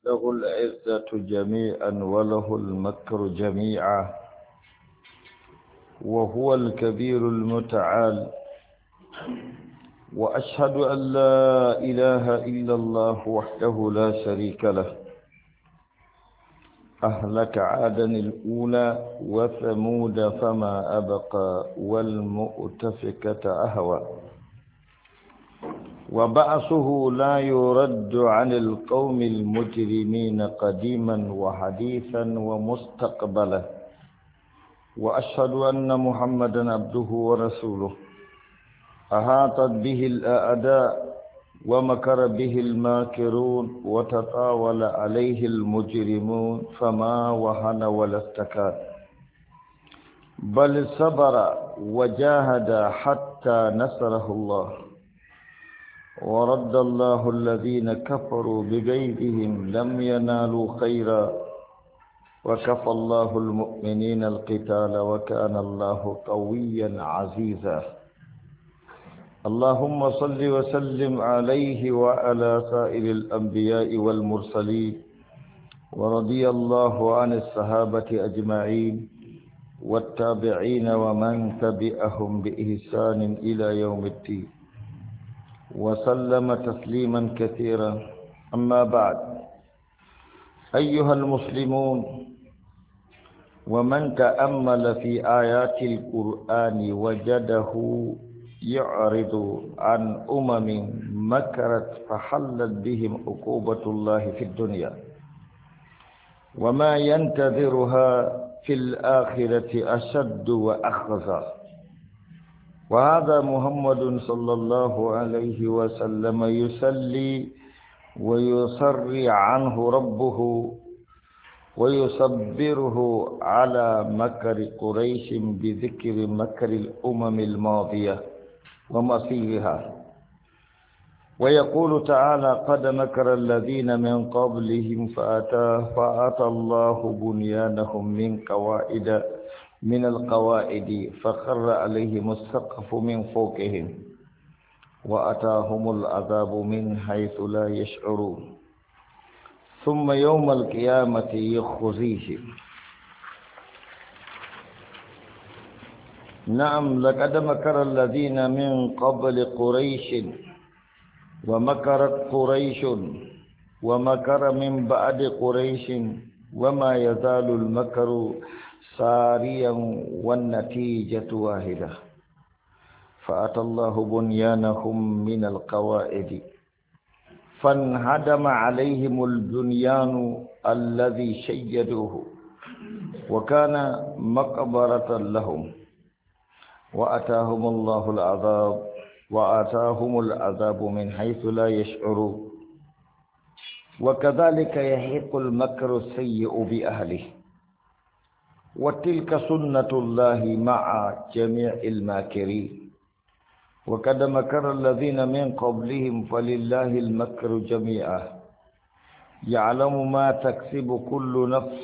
له العزة جميعا وله المكر جميعا، وهو الكبير المتعال. وأشهد أن لا إله إلا الله وحده لا شريك له، أهلك عادا الأولى وثمود فما أبقى والمؤتفكة أهوى. وبعثه لا يرد عن القوم المجرمين قديما وحديثا ومستقبلا. وأشهد أن محمدا عبده ورسوله، أحاطت به الأعداء ومكر به الماكرون وتطاول عليه المجرمون فما وهن ولا استكان، بل صبر وجاهد حتى نصره الله. ورد الله الذين كفروا بغيظهم لم ينالوا خيرا، وكفى الله المؤمنين القتال وكان الله قويا عزيزا. اللهم صل وسلم عليه وعلى سائر الأنبياء والمرسلين. ورضي الله عن الصحابة أجمعين والتابعين ومن تبعهم بإحسان إلى يوم الدين، وسلم تسليما كثيرا. أما بعد، أيها المسلمون، ومن تأمل في آيات القرآن وجده يعرض عن مكرت فحلت بهم عقوبة الله في الدنيا، وما ينتظرها في الآخرة أشد وأخزى. وهذا محمد صلى الله عليه وسلم يسلي ويسري عنه ربه ويصبره على مكر قريش بذكر مكر الأمم الماضية ومصيرها. ويقول تعالى: قد مكر الذين من قبلهم فأتى الله بنيانهم من القواعد فخر عليهم السقف من فوقهم وأتاهم العذاب من حيث لا يشعرون ثم يوم القيامة يخزيهم. نعم، لقد مكر الذين من قبل قريش ومكرت قريش ومكر من بعد قريش، وما يزال المكر ساريا والنتيجة واحدة. فأتى الله بنيانهم من القواعد فانهدم عليهم البنيان الذي شيدوه وكان مقبرة لهم، وآتاهم العذاب من حيث لا يشعرون. وكذلك يحيق المكر السيء بأهله، وتلك سنة الله مع جميع الماكرين. وقد مكر الذين من قبلهم فلله المكر جميعا، يعلم ما تكسب كل نفس،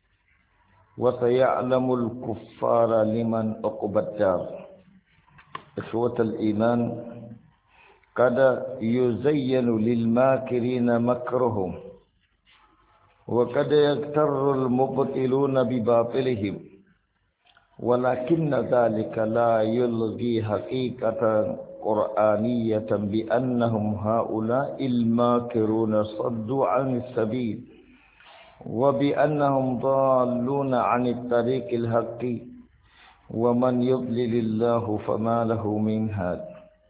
وسيعلم الكفار لمن عقبى الدار. إخوة الإيمان، قد يزين للماكرين مكرهم، وقد يغتر المبطلون بباطلهم، ولكن ذلك لا يلغي حقيقة قرآنية بأنهم هؤلاء الماكرون صدوا عن السبيل، وبأنهم ضالون عن الطريق الحق، ومن يضلل الله فما له من هاد.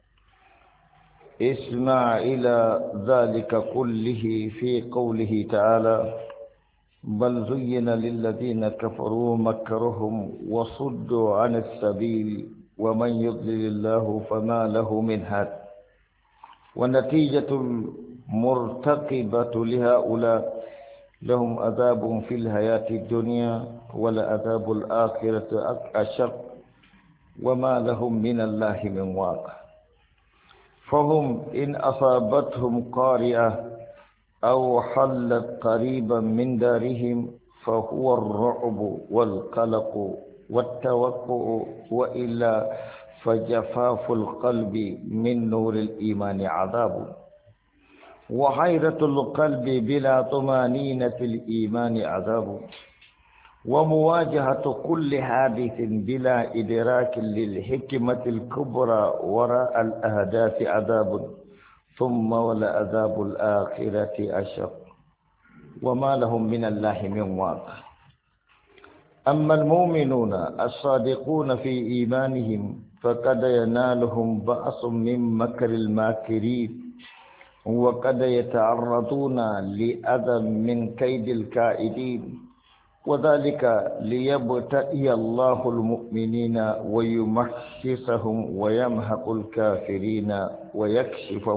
اسمع إلى ذلك كله في قوله تعالى: بل زين للذين كفروا مكرهم وصدوا عن السبيل ومن يضلل الله فما له من هاد. والنتيجة المرتقبة لهؤلاء لهم عذاب في الحياة الدنيا ولعذاب الآخرة أشق، وما لهم من الله من واق. فهم إن أصابتهم قارئة أو حلت قريبا من دارهم فهو الرعب والقلق والتوقع، وإلا فجفاف القلب من نور الإيمان عذاب. وحيرة القلب بلا طمانينة الإيمان عذاب، ومواجهة كل حادث بلا إدراك للحكمة الكبرى وراء الأهداف عذاب، ثم ولعذاب الآخرة أشق، وما لهم من الله من واق. أما المؤمنون الصادقون في إيمانهم فقد ينالهم بأس من مكر الماكرين، وقد يتعرضون لأذى من كيد الكائدين، وذلك ليبتئي الله المؤمنين ويمحصهم ويمحق الكافرين ويكشف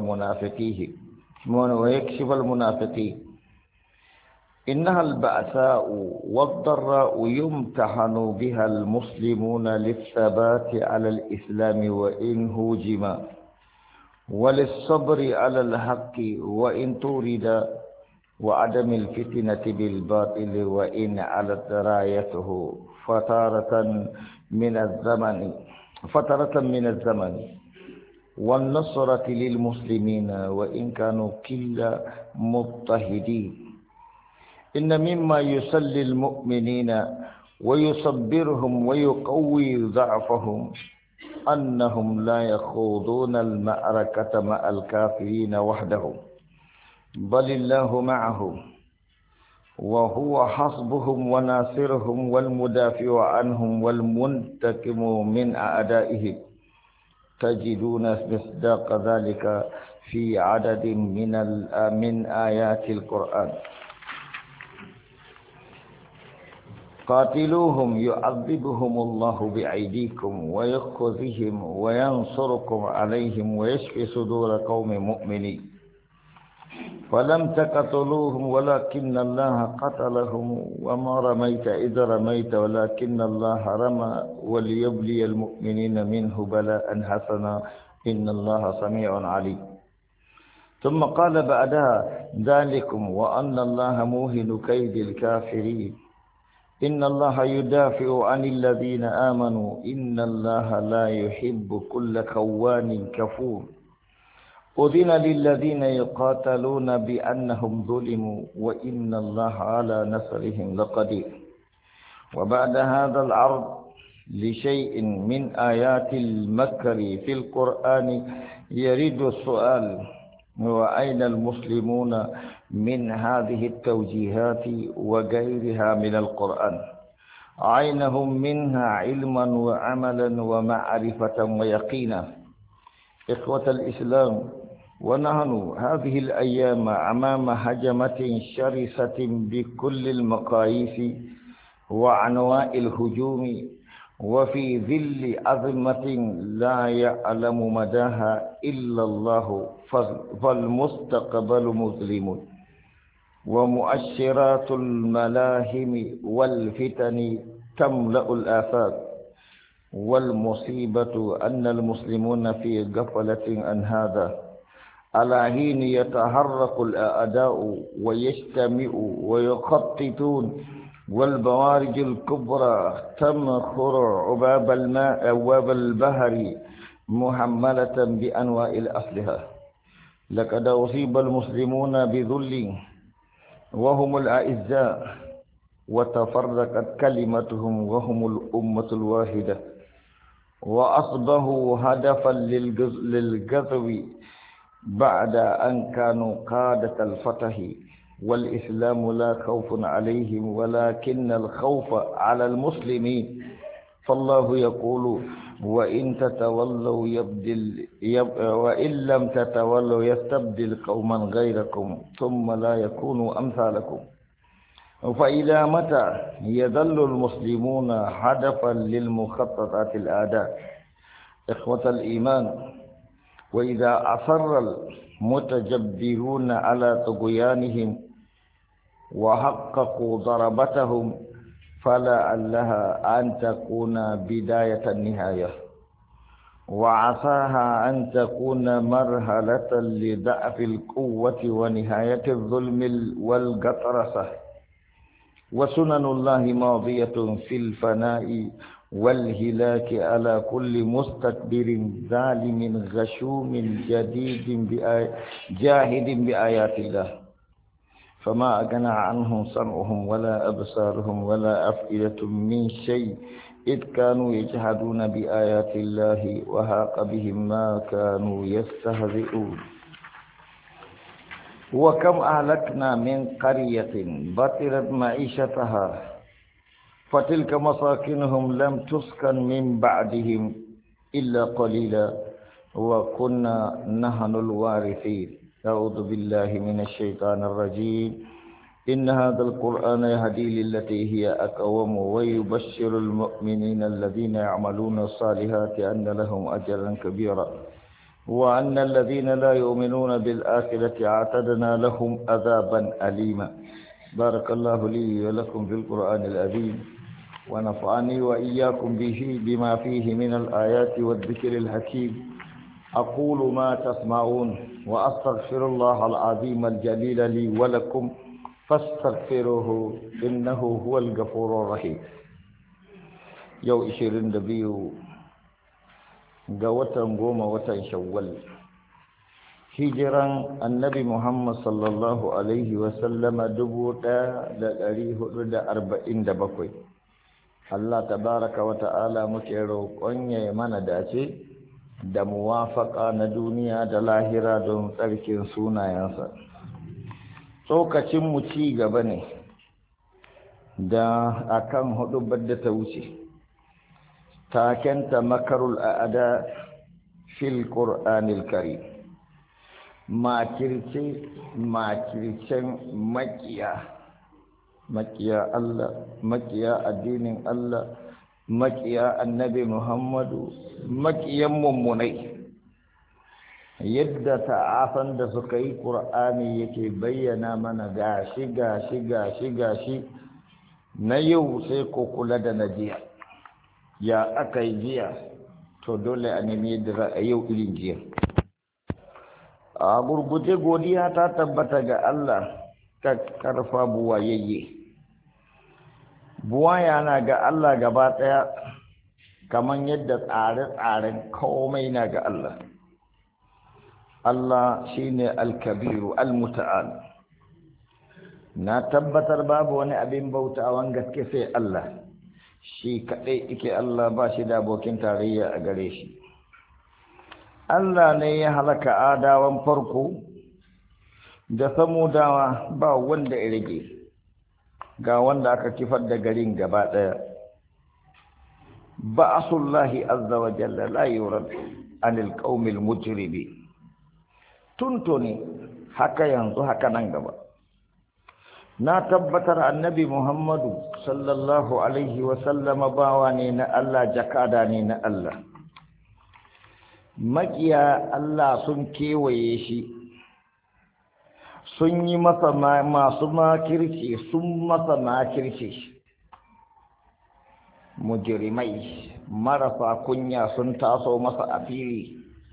المنافقين. إنها البأساء والضراء يمتحن بها المسلمون للثبات على الإسلام وإن هوجما، وللصبر على الحق وإن تورد، وعدم الفتنة بالباطل وإن علت رايته فترة من الزمن، والنصرة للمسلمين وإن كانوا كلا مضطهدين. إن مما يسلي المؤمنين ويصبرهم ويقوي ضعفهم أنهم لا يخوضون المعركة مع الكافرين وحدهم، بل الله معهم، وهو حسبهم وناصرهم والمدافع عنهم والمنتقم من أعدائهم. تجدون مصداق ذلك في عدد من آيات القرآن. قاتلوهم يعذبهم الله بأيديكم ويخذهم وينصركم عليهم ويشفي صدور قوم مؤمنين. فلم تقتلوهم ولكن الله قتلهم، وما رميت إذ رميت ولكن الله رمى، وليبلي المؤمنين منه بلاء حسنا إن الله سميع عليم. ثم قال بعدها ذلكم وأن الله موهن كيد الكافرين، إن الله يدافع عن الذين آمنوا إن الله لا يحب كل خوان كفور. أذن للذين يقاتلون بأنهم ظلموا وإن الله على نصرهم لقدير. وبعد هذا العرض لشيء من آيات المكر في القرآن يريد السؤال: وأين المسلمون من هذه التوجيهات وغيرها من القرآن؟ أين هم منها علما وعملا ومعرفة ويقينا؟ إخوة الإسلام، ونحن هذه الأيام أمام هجمة شرسة بكل المقاييس وأنواع الهجوم، وفي ظل أزمة لا يعلم مداها إلا الله، فالمستقبل مظلم، ومؤشرات الملاهم والفتن تملأ الآفاق. والمصيبة أن المسلمون في غفلة عن هذا، على حين يتحرك الأعداء ويجتمعوا ويخططون، والبوارج الكبرى تمخر عباب الماء أبواب البحر محملة بأنواع الأسلحة. لقد أصيب المسلمون بذل وهم الأعزاء، وتفرقت كلمتهم وهم الأمة الواحدة، وأصبحوا هدفا للغزو بعد أن كانوا قادة الفتح. والإسلام لا خوف عليهم ولكن الخوف على المسلمين. فالله يقول: وإن لم تتولوا يستبدل قوما غيركم ثم لا يكونوا أمثالكم. فإلى متى يظل المسلمون هدفا للمخططات الأعداء؟ إخوة الإيمان، وإذا أصر المتجبرون على طغيانهم وحققوا ضربتهم فلعلها أن تكون بداية النهاية، وعساها أن تكون مرحلة لضعف القوة ونهاية الظلم والقطرسة. وسنن الله ماضية في الفناء والهلاك على كل مستكبر ظالم غشوم جاهد بآيات الله فما أغنى عنهم سمعهم ولا أبصارهم ولا أفئدة من شيء إذ كانوا يجحدون بآيات الله وهاق بهم ما كانوا يستهزئون وكم أهلكنا من قرية بطرت معيشتها فتلك مساكنهم لم تسكن من بعدهم إلا قليلا وكنا نحن الوارثين أعوذ بالله من الشيطان الرجيم إن هذا القرآن يهدي للتي هي أقوم ويبشر المؤمنين الذين يعملون الصالحات أن لهم أجرا كبيرا وأن الذين لا يؤمنون بالآخرة اعتدنا لهم عذابا أليما بارك الله لي ولكم في القرآن العظيم ونفعني وإياكم به بما فيه من الآيات والذكر الحكيم أقول ما تسمعون وأستغفر الله العظيم الجليل لي ولكم فاستغفروه إنه هو الغفور الرحيم يو 22 ga watan 10 watan Shawwal hijiran annabi Muhammad sallallahu alaihi wasallama 1447 Allah tabaraka wa ta'ala muke roƙon ya mana dace da muwafaqa na duniya da lahira don tsarkin sunayensa tsokacin mu ci gaba ne da akan hudubar da ta wuce takenta makarul a'ada fil qur'anil karim makircen makiya Allah makiya addinin Allah makiya annabi Muhammadu makiyan mummunai yadda ta'afan da suka yi qur'ani yake bayyana mana gashi na yau sai ko kula da najiya ya aka yi jiya to dole a nemi yadda za a yau irin jiya a gurguje godiya ta tabbata ga Allah ta karfa buwayayye buwaya na ga Allah gaba daya kaman yadda tsare-tsaren komai na ga Allah Allah shine al-kabiru al-muta'al na tabbatar babu wani abin bautawan gaske sai Allah shi kaɗai ike Allah ba shi da abokin tarayya a gare shi Allah ne ya halaka adawan farko da samudawa ba wanda ya rage ga wanda aka kifar da garin gaba ɗaya ba'asullahi azza wa jalla la yurad anil qaumil mujrimin tuntuni haka yanzu haka nan gaba na tabbatar annabi Muhammadu sallallahu alaihi wasallama bawa ne na Allah jakada ne na Allah makiya Allah sun kewaye shi sun yi masa masu makirci sun masa makirci mujrimai marasa kunya sun taso masa a fili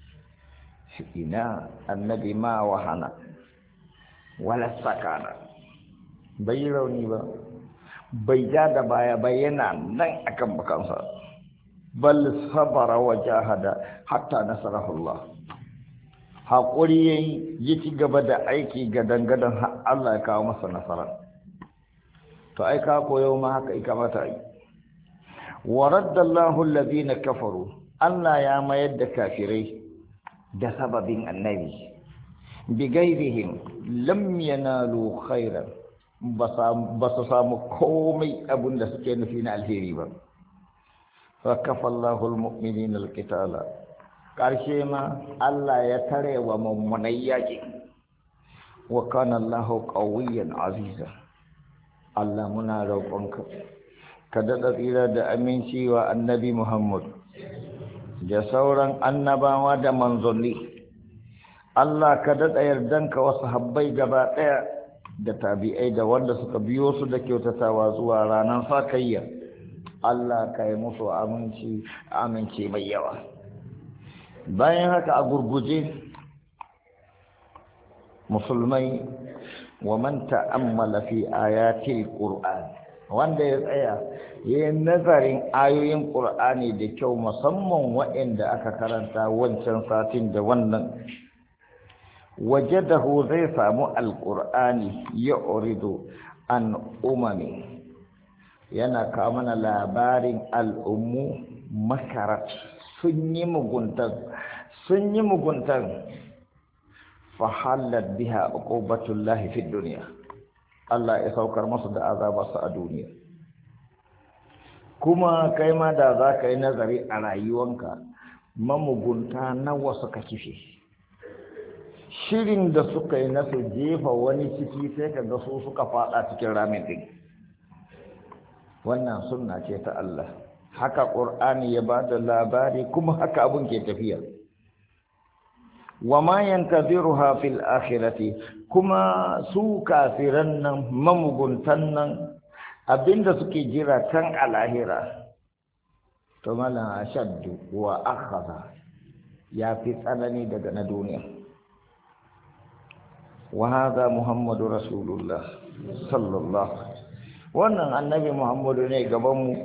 ina annabi ma wahana wala sakana bai rauni ba bai ja da baya bayyana nan akan bakansa bal sabara wa jahada hatta nasarahullah haƙuri yayi ya ci gaba da aiki gadan-gadan har Allah ya kawo masa nasara to ai ka koyo ma haka kamata yi wa raddallahu alladhina kafaru Allah ya mayar da kafirai da sababin annabi bigairihim lam yanalu khairan ba su samu komai abin da suke nufi na alheri ba fa kafallahu almu'minina alqitala karshe ma Allah ya tare wa mummunai yaki wa kana Allahu qawiyyan aziza Allah muna roƙonka ka daɗa tsira da aminci wa annabi Muhammad da sauran annabawa da manzanni Allah ka daɗa yardanka wa sahabbai gaba ɗaya da tabi'ai da wanda suka biyo su da kyautatawa zuwa ranar sakayya Allah ka yi musu aminci mai yawa bayan haka a gurguje musulmai wa man ta'ammala fi ayatil qur'an wanda ya tsaya ya yi nazarin ayoyin ƙur'ani da kyau musamman waɗanda aka karanta wancan satin da wannan wajadahu zai samu alƙur'ani ya uridu an umami yana kawo mana labarin al'ummu makarat sun yi muguntan fahallat biha uqubatullahi fid dunya Allah ya saukar masu da azabarsa a duniya kuma kai ma da za ka yi nazari a rayuwanka mamugunta nawa suka kife shirin da suka yi nasu jefa wani ciki sai ka ga su suka fada cikin ramin din wannan sunna ce ta Allah haka Qur'ani ya ba da labari kuma haka abun ke tafiya wa ma yantaziruha fil akhirati kuma su kafiran nan mamuguntan nan abinda suke jira kan alahira to mala ashaddu wa akhadha ya fi tsanani daga na duniya wa hadha muhammadu rasulullah sallallahu wannan annabi muhammadu ne gaban mu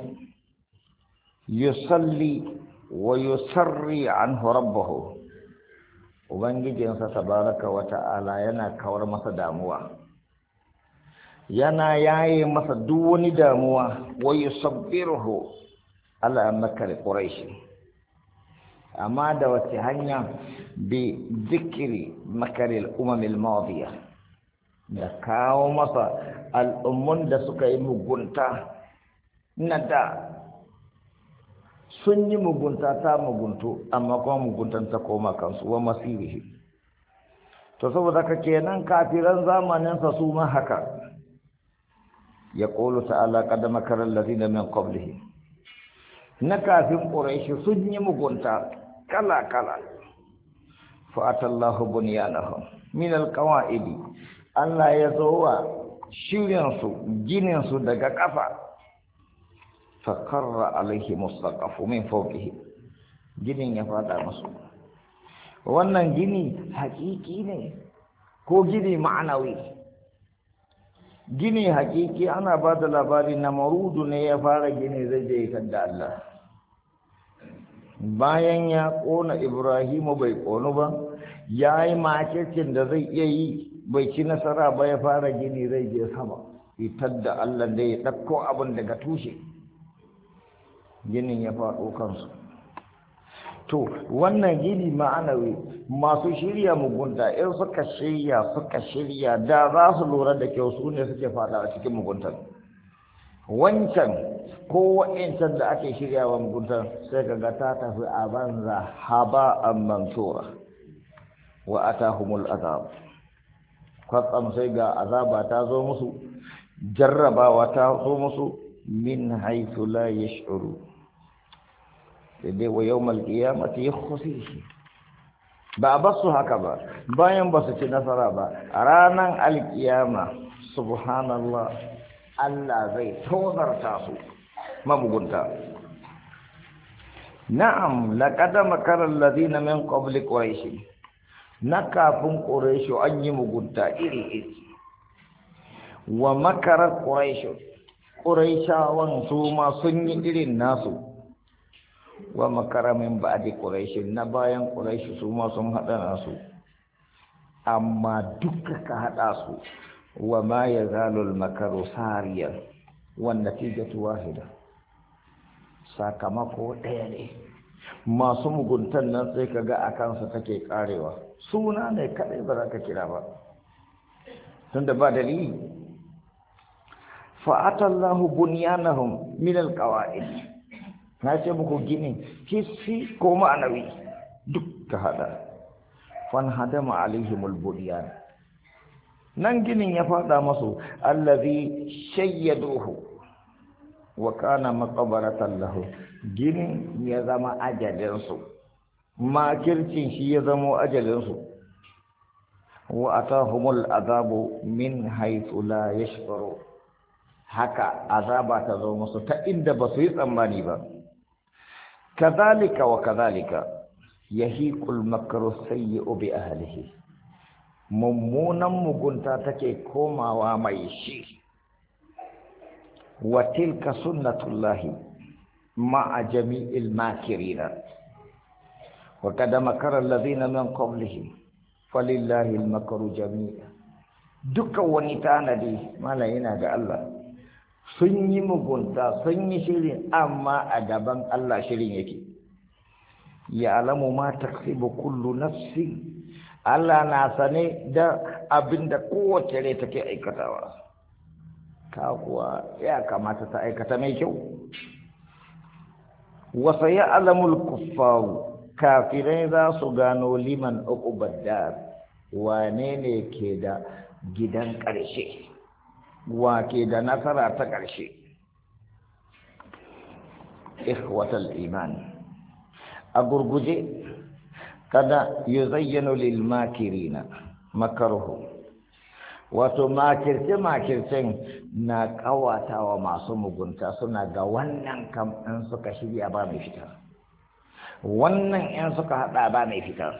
yusalli wa yusarri anhu rabbahu ubangijinsa tabaraka wa ta'ala yana kawar masa damuwa yana yaye masa duk wani damuwa wa yusabbiruhu ala makar quraish amma da wace hanya bi zikri makaril umamil madiya da kawo masa al'ummun da suka yi mugunta na da sun yi mugunta ta muguntu amma kuma muguntan ta koma kansu wa masirihi to saboda ka kenan kafiran zamanin sa su ma haka ya qulu ta'ala qad makara allazina min qablihi na kafin quraish sun yi mugunta kala kala fa atallahu bunyanahum min alqawaidi Allah ya zo wa shirin su ginin su daga kafa fakarra alaihi mustaqafu min fawqihi ginin ya fada musu wannan gini hakiki ne ko gini ma'anawi gini hakiki ana ba da labari na marudu ne ya fara gini zai je kan da Allah bayan ya kona Ibrahimu bai kono ba yayi makircin da zai iya yi bai ci nasara ba ya fara gini zai je sama fitar da Allah da ya dauko abin daga tushe ginin ya faɗo kansu to wannan gini ma'anawi masu shirya mugunta in suka shirya da za su lura da kyau su ne suke faɗa a cikin muguntar wancan ko wa'incan da ake shiryawa muguntar sai ka ga ta tafi a banza haba'an mansura wa atahumul azab kwatsam sai ga azaba ta zo musu jarrabawa ta zo musu min haythu la yash'uru dai wa yawmal qiyamati yakhsihi ba basu haka ba bayan basu ci nasara ba a ranan alkiyama subhanallah Allah zai tozarta su mabugunta na'am laqad makara alladhina min qabli quraish na kafin quraish an yi mugunta iri iri wa makara quraishawan su ma sun yi irin nasu wa makara min ba'di quraish na bayan quraish su ma sun hada nasu amma duka ka hada su wa ma yazalul makaru sariyan wan natijatu wahida sakamako daya ne masu muguntan nan sai kaga akan su take karewa suna ne kadai ba za ka kira ba tunda ba dalili fa atallahu bunyanahum min alqawaid na ce muku gini hissi ko ma'anawi duk ka hada fan hadama alaihimul bunyan nan ginin ya fada masu allazi shayyaduhu wa kana maqbaratan lahu ginin ya zama ajalin su makircin shi ya zama ajalin su wa atahumul azabu min haythu la yashkuru haka azaba ta zo musu ta inda ba su yi tsammani ba kadhalika wa kadhalika yahiqul makru sayyi'u bi ahlihi mummunan mugunta take komawa mai shi wa tilka sunnatullahi ma'a jami'il makirina wa qad makara alladhina min qablihim falillahi al-makru jami'a. Dukkan wani tanadi mala yana ga Allah. Sun yi mugunta, sun yi shirin, amma a gaban Allah shirin yake. Ya alamu ma taksibu kullu nafsin. Allah na sane da abinda kowace rai take aikatawa. Ka kuwa ya kamata ta aikata mai kyau. Wa sayalamul kuffaru, kafirai za su gano liman uqubad dar, wane ne ke da gidan ƙarshe, wa ke da nasara ta ƙarshe. Ikhwatal iman, a gurguje kada yuzayyanu lil makirina makaruhu, wato makircen na kawatawa masu mugunta, suna ga wannan kam in suka shirya ba mai fita, wannan in suka hada ba mai fita.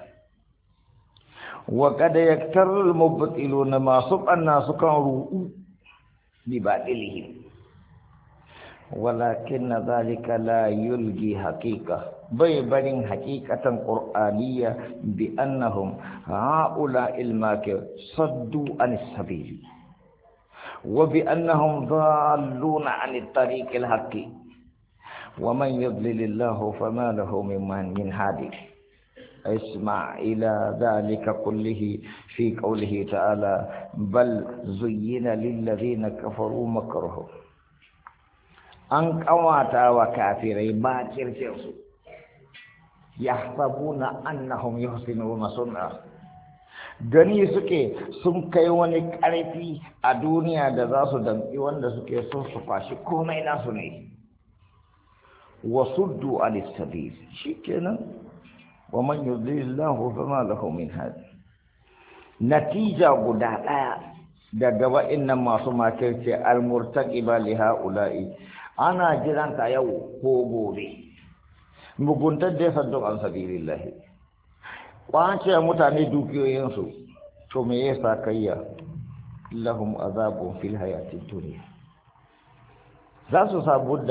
Wa kada yaktarul mubtiluna, masu banna sukan ru'u bi batilihim, walakin dhalika la yulgi haqiqa, bai barin haqiqatan qur'aniyya bi annahum haula ilmakir saddu an sabili wa bi annahum dhalluna an at-tariq al-haqqi wa man yudlilillahu fama lahu min hadi. اسمع إلى ذلك كله في قوله تعالى بل زين للذين كفروا مكرهم. أن قواتا وكافرين باكر تيرسو يحسبون أنهم يحسنون صنعا, gani suke sun kai wani ƙarfi a duniya da za su damƙi wanda suke so su fashi komai nasu ne. Wasuddu anis sabil, shikenan. ومن يضلل الله فما له من هاد. نتيجة guda ɗaya daga wa'annan masu makirce al-murtaqiba li ha'ula'i, ana jiran ta yau ko gobe. Muguntar da saddu an sabilillah, kwace mutane dukiyoyinsu, to me yasa kayya lahum azabun fil hayatid dunya, za su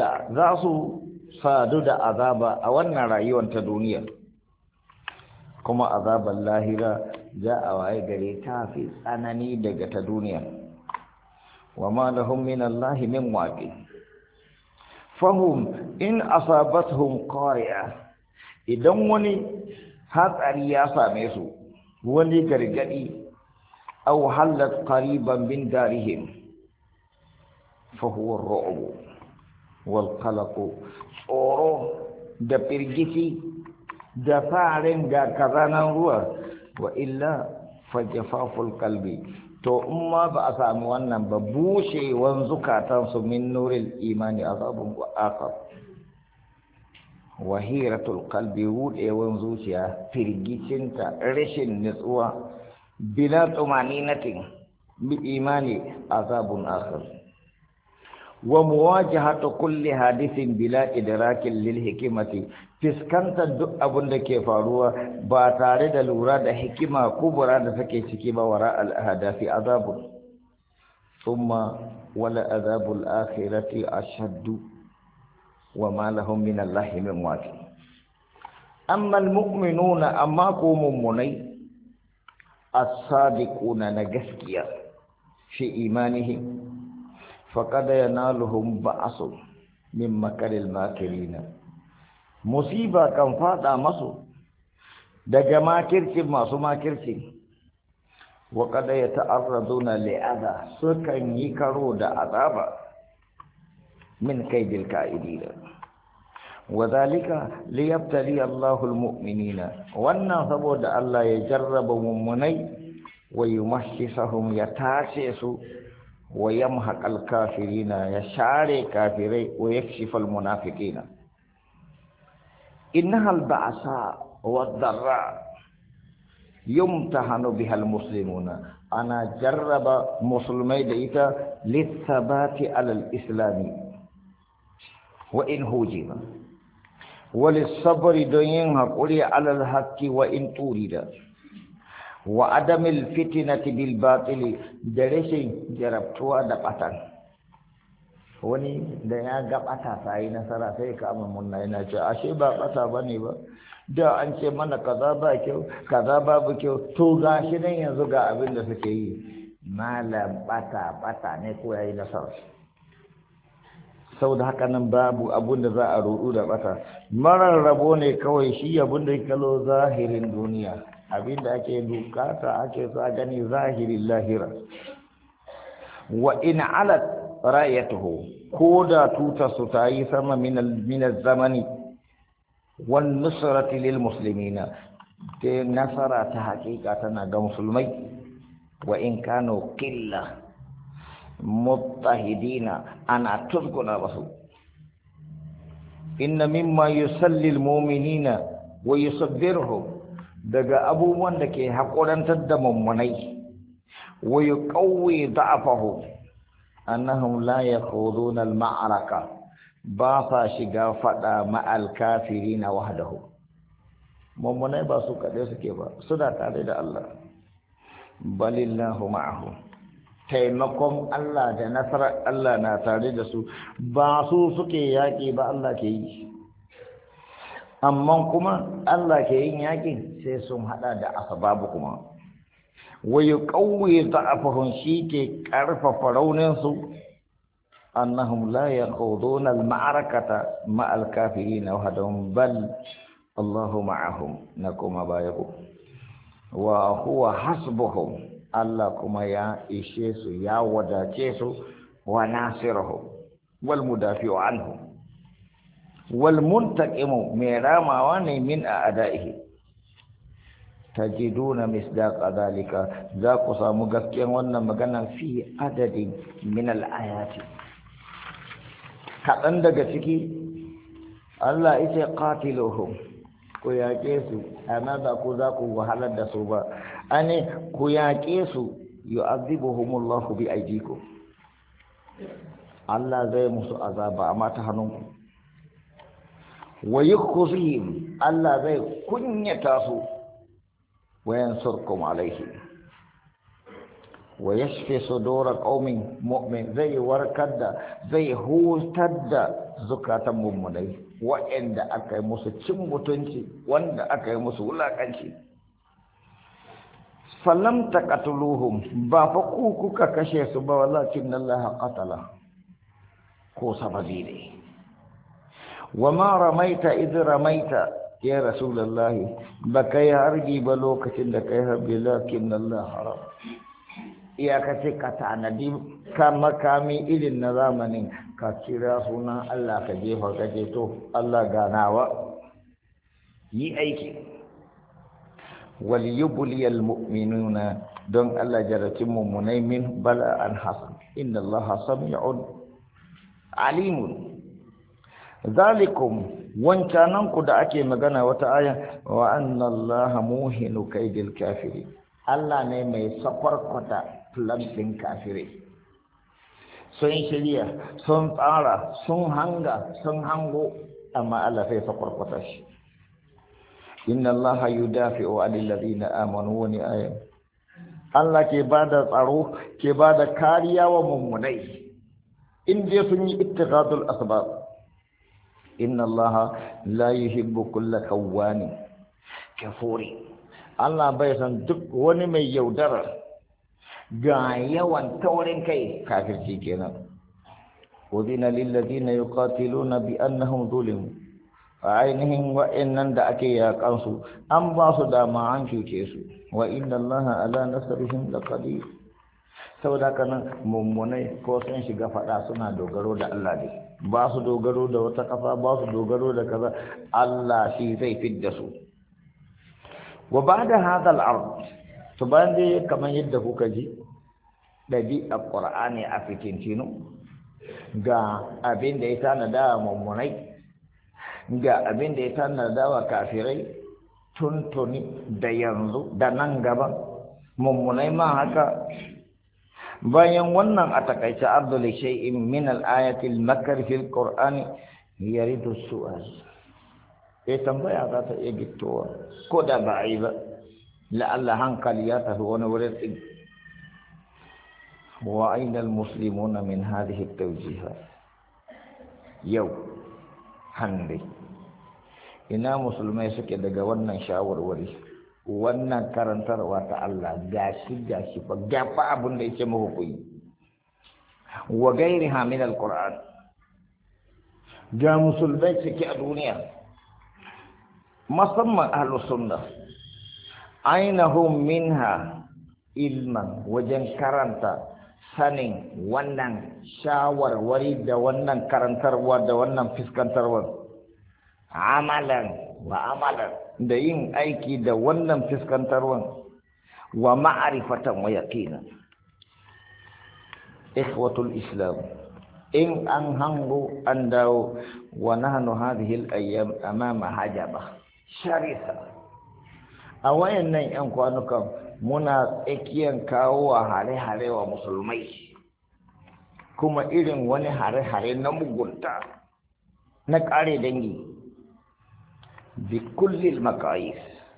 sadu da azaba a wannan rayuwar ta duniya, kuma azabar lahira za a waye gare ta fi tsanani daga ta duniya. Wa ma lahum min Allah min waqi. Fahum in asabatuhum qari'a, idan wani hatsari ya same su, wani gargadi aw halat qariban min darihim, fa huwa ar-ru'b wal qalaq, tsoro da firgici da farin ga kazanan ruwa, wa illa fajafaful kalbi, to in ma ba a samu wannan ba, bushewan zukatansu min nuril imani azabun wa akhar. Wahiratul qalbi, rudewan zuciya, firgicinta, rashin nutsuwa, bila tumaninatin bi imani azabun akhar. Wa muwajahatu kulli hadithin bila idrakin lil hikmati, fiskantar duk abin da ke faruwa ba tare da lura da hikima kubura da take ciki ba, wara al-ahdafi azabun, thumma wala azabul akhirati ashaddu wa ma lahum min allahi min waqi. Amma al-mu'minuna, amma ko mummunai, as-sadiquna na gaskiya fi imanihim, faqad yanaluhum ba'su min makaril makirina, musiba kan fada masu daga makircin masu makirci. Wa qad yata'arraduna li'adha, sukan yi karo da azaba min kaidil ka'idina. Wa dhalika liyabtali Allahu al-mu'minina, wannan saboda Allah ya jarraba mummunai, wa yumahhisahum, ya tace su, wa yamhaqal kafirina, ya share kafirai, wa yakshifal munafiqina. Innahal ba'sa wad-dharra yumtahanu bihal muslimuna, ana jarraba musulmai da ita lithabati alal islami wa in hujiba, walisabri, don yin haƙuri alal haqqi wa in turida, wa adamil fitinati bil batili, da rashin jarabtuwa da batan. wani da ya ga ɓata ta yi nasara sai ka amma munna yana ce ashe ba ɓata ba ne ba da an ce mana kaza ba kyau kaza babu kyau to ga shi nan yanzu ga abin da suke yi malam ɓata ne ko ya yi nasara saboda haka nan babu abun da za a rudu da ɓata marar rabo ne kawai shi abun da ya kalo zahirin duniya abin da ake bukata ake sa gani zahirin lahira wa in alat rayatuhu ko da tuta su ta yi sama min zamani wan nusrati lil muslimina ta nasara ta hakika tana ga musulmai wa in kanu qilla muttahidina ana tuzguna basu inna mimma yusalli al mu'minina wa yusabbiruhum daga abubuwan da ke haƙurantar da mummunai wa yuqawwi da'afahu annahum la yakhuduna al-ma'araka ba sa shiga fada ma'al kafirina wahdahu mummunai ba su kade suke ba suna tare da Allah balillahu ma'ahu taimakon Allah da nasarar Allah na tare da su ba su suke yaƙi ba Allah ke yi amma kuma Allah ke yin yaƙin sai sun hada da asbabu kuma wa yuqawwi da'afahum shi ke karfafa raunin su annahum la yakhuduna al-ma'arakata ma'al kafirin wahdahum bal Allahu ma'ahum nakuma bayahu wa huwa hasbuhum Allah kuma ya ishe su ya wadace su wa nasiruhum wal mudafi'u anhum wal muntaqimu mai ramawa ne min a'da'ihi tajiduna misdaqa dalika za ku samu gaskiyan wannan magana fi adadin min al-ayati kadan daga ciki Allah yace qatiluhum ku yaƙe su amma ba ku za ku wahalar da su ba ane ku yaƙe su yu'adhibuhumullahu bi aydikum Allah zai musu azaba amma ta hannunku wa yukhzihim Allah zai kunyata su wa yansurkum alaihi wa yashfi sudur qaumin mu'min zai warkar da zai hutar da zukatan mummunai wa'anda aka yi musu cin mutunci wanda aka yi musu wulakanci falam taqatuluhum ba fa ku kuka kashe su ba walakin Allah qatala ko sababi ne wama ramaita idh ramaita ya rasulullah baka yi harbi ba lokacin da kai harbi lakin Allah haram iyakace ka tanadi ka makami irin na zamanin ka kira sunan Allah ka jefa kace to Allah ganawa yi aiki wal yubliyal mu'minuna don Allah jaratin mu'minai min bala'an hasan inna Allah sami'un alimun zalikum wancananku da ake magana wata aya wa anna allaha muhinu kaidil kafiri Allah ne mai sakwarkwata plan din kafiri sun shirya sun tsara sun hango amma Allah sai sakwarkwata shi inna allaha yudafi'u 'anil ladina amanu wa ni'ayat Allah ke bada tsaro ke bada kariya wa mummunai in dai sun yi ittiqadul asbab inna allaha la yuhibbu kulla kawwani kafuri Allah bai san duk wani mai yaudara ga yawan taurin kai kafirci kenan udina lil ladina yuqatiluna bi annahum zulimu ainihin wa'annan da ake yakan su an ba su dama an cuce su wa inna allaha ala nasrihim laqadir saboda kana mummunai ko sun shiga fada suna dogaro da Allah ne ba su dogaro da wata kafa ba su dogaro da kaza Allah shi zai fidda su wa ba'da hadha al-ard to bande kaman yadda kuka ji dabi alqur'ani a cikin tino ga abin da ya tanada mummunai ga abin da ya tanada wa kafirai tuntuni da yanzu da nan gaba mummunai ma haka bayan wannan a takaice abdul shay'in min al-ayati al-makr fi al-qur'an yaridu su'al tambaya za ta iya gittowa ko da ba ai ba la'alla hankali ya tafi wani wurin din wa aina al-muslimuna min hadhihi at-tawjihat yau hande ina musulmai suke daga wannan shawarwari wannan karantarwa ta Allah gashi fa gafa abin da yake muku koyi wa gairiha min alquran ga musulmai suke a duniya musamman ahlus sunna ainahum minha ilman wajen karanta sanin wannan shawarwari da wannan karantarwa da wannan fiskantarwa amalan da yin aiki da wannan fiskantarwa wa ma'rifatan wa yaqinan ikhwatul islam in an hango an dawo wa nahnu hadhihi al-ayyam amama hajaba sharisa a wayannan yan kwanukan muna tsakiyan kawo wa hare-hare wa musulmai kuma irin wani hare-hare na mugunta na kare dangi bi kullil maqayis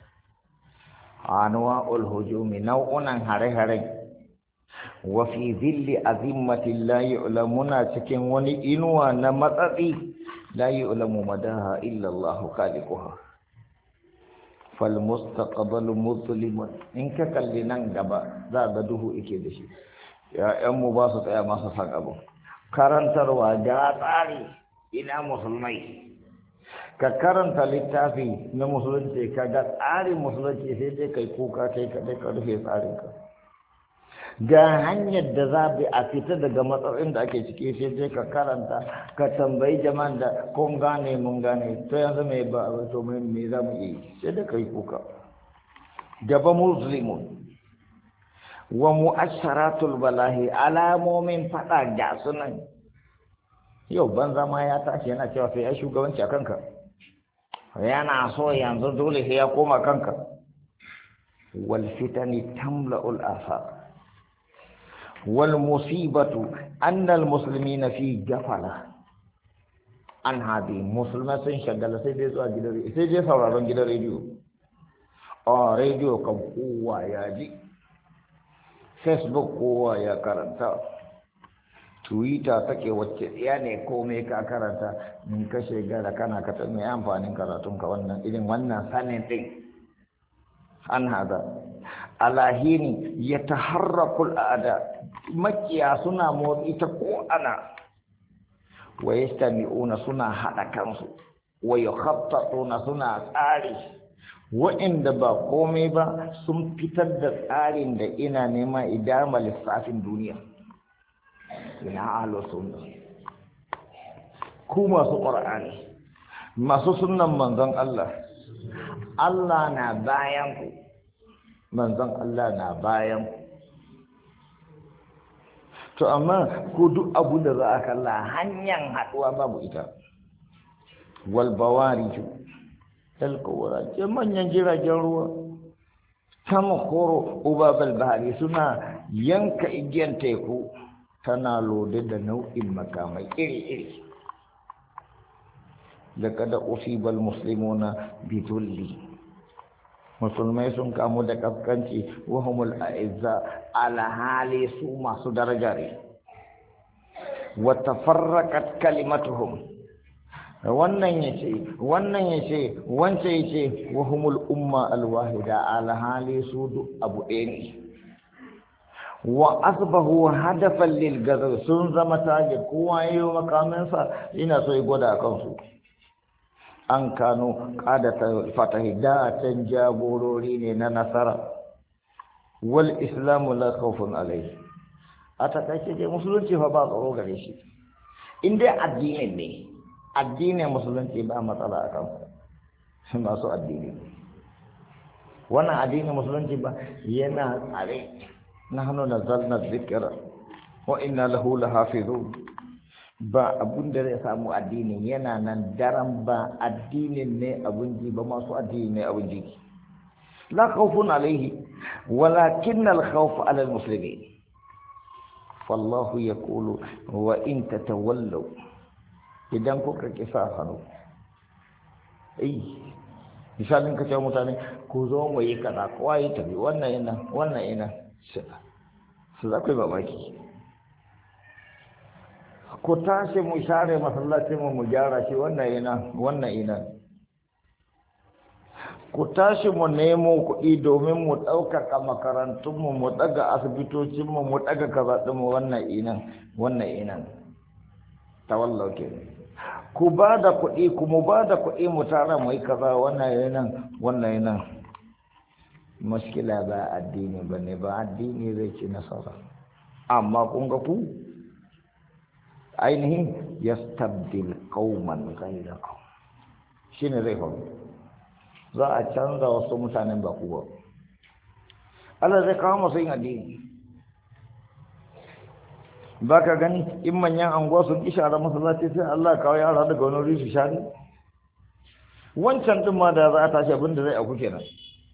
anwa'ul hujumi nau'unan hare-hare wa fi dhilli azimmatillahi ulamuna cikin wani inuwa na matsatsi la yu'lamu madaha illa Allahu khaliquha fal mustaqbalu muslimun in ka kalli nan gaba za ga duhu yake da shi ya'yan mu ba su tsaya masa san abu karantarwa da tsari ina musulmai ka karanta littafi na musulunci ka ga tsarin musulunci sai dai kai kuka kai kadai ka rufe tsarinka ga hanyar da za bi a fita daga matsayin da ake ciki sai dai ka karanta ka tambayi jama'an da kun gane mun gane to yanzu mai ba to me za mu yi sai dai kai kuka gaba muslimun wa mu'asharatul balahi alamomin fada ga sunan yau banza ma ya tashi yana cewa sai ya shugabanci a kanka yana so yanzu dole sai ya koma kanka wal fitani tamla'ul afaq wal musibatu anna al muslimina fi ghafala an hadi musulmai sun shagala sai dai zuwa gidan sai dai sauraron gidan rediyo rediyo kan kowa ya ji Facebook kowa ya karanta Twitter take wacce tsiya ne komai ka karanta in ka shegara kana ka mai amfanin karatunka wannan irin wannan sanin din an hada alahini yataharrakul aada makiya suna motsi ta ko ana wa yastami'una suna hada kansu wa yakhattatuna suna tsari wa'inda ba komai ba sun fitar da tsarin da ina nema idama lissafin duniya ina ahlu sunna ku masu qur'ani masu sunnan manzon Allah Allah na bayan ku manzon Allah na bayan ku to amma ku duk abu da za a kalla hanyar haduwa babu ita wal bawariju alkawara ce manyan jiragen ruwa sama koro ubabal bahari suna yanka igiyar teku tana lode da nau'in makamai iri-iri laqad usibal muslimuna bitulli musulmai sun kamu da kaskanci wa humul a'izza ala hali su masu daraja ne wa tafarraqat kalimatuhum wannan yace wance yace wa humul umma alwahida ala hali su duk abu ɗaya ne wa asbahu hadafan lil gazal sun zama tage kowa yayin makamansa ina so ya gwada kansu an kano qadata fatahi da tan jagorori ne na nasara wal islamu la khawfun alayhi atakace dai musulunci fa ba tsaro gare shi inda addinin ne addinin musulunci ba matsala a kansa masu addini wannan addinin musulunci ba yana tsare nahnu nazzalna dhikra wa inna lahu lahafizun ba abun da zai samu addinin yana nan daram ba addinin ne abun ji ba masu addini ne abun ji la khawfun alayhi walakin al khawf ala al muslimin fallahu yaqulu wa in tatawallaw idan kuka kisa hannu misalin ka ce mutane ku zo mu yi kaza kowa yi tafi wannan ina su za ku yi babaki ku tashi mu share masallacin mu gyara shi wannan ina ku tashi mu nemo kuɗi domin mu ɗaukaka makarantunmu mu ɗaga asibitocinmu mu ɗaga kazaɗinmu wannan inan tawallau ke ku ba da kuɗi mu ba da kuɗi mu tara mu yi kaza wannan inan mashkila ba addini ba ne ba addini zai ci nasara amma kun ga ku ainihin yastabdil qauman ghayrakum shine zai faru za a canza wasu mutanen ba ku ba Allah zai kawo masu yin addini ba ka gani in manyan anguwa sun ki share masallaci sai Allah kawo yara daga wani wuri su share wancan din ma da za a tashi abin da zai auku kenan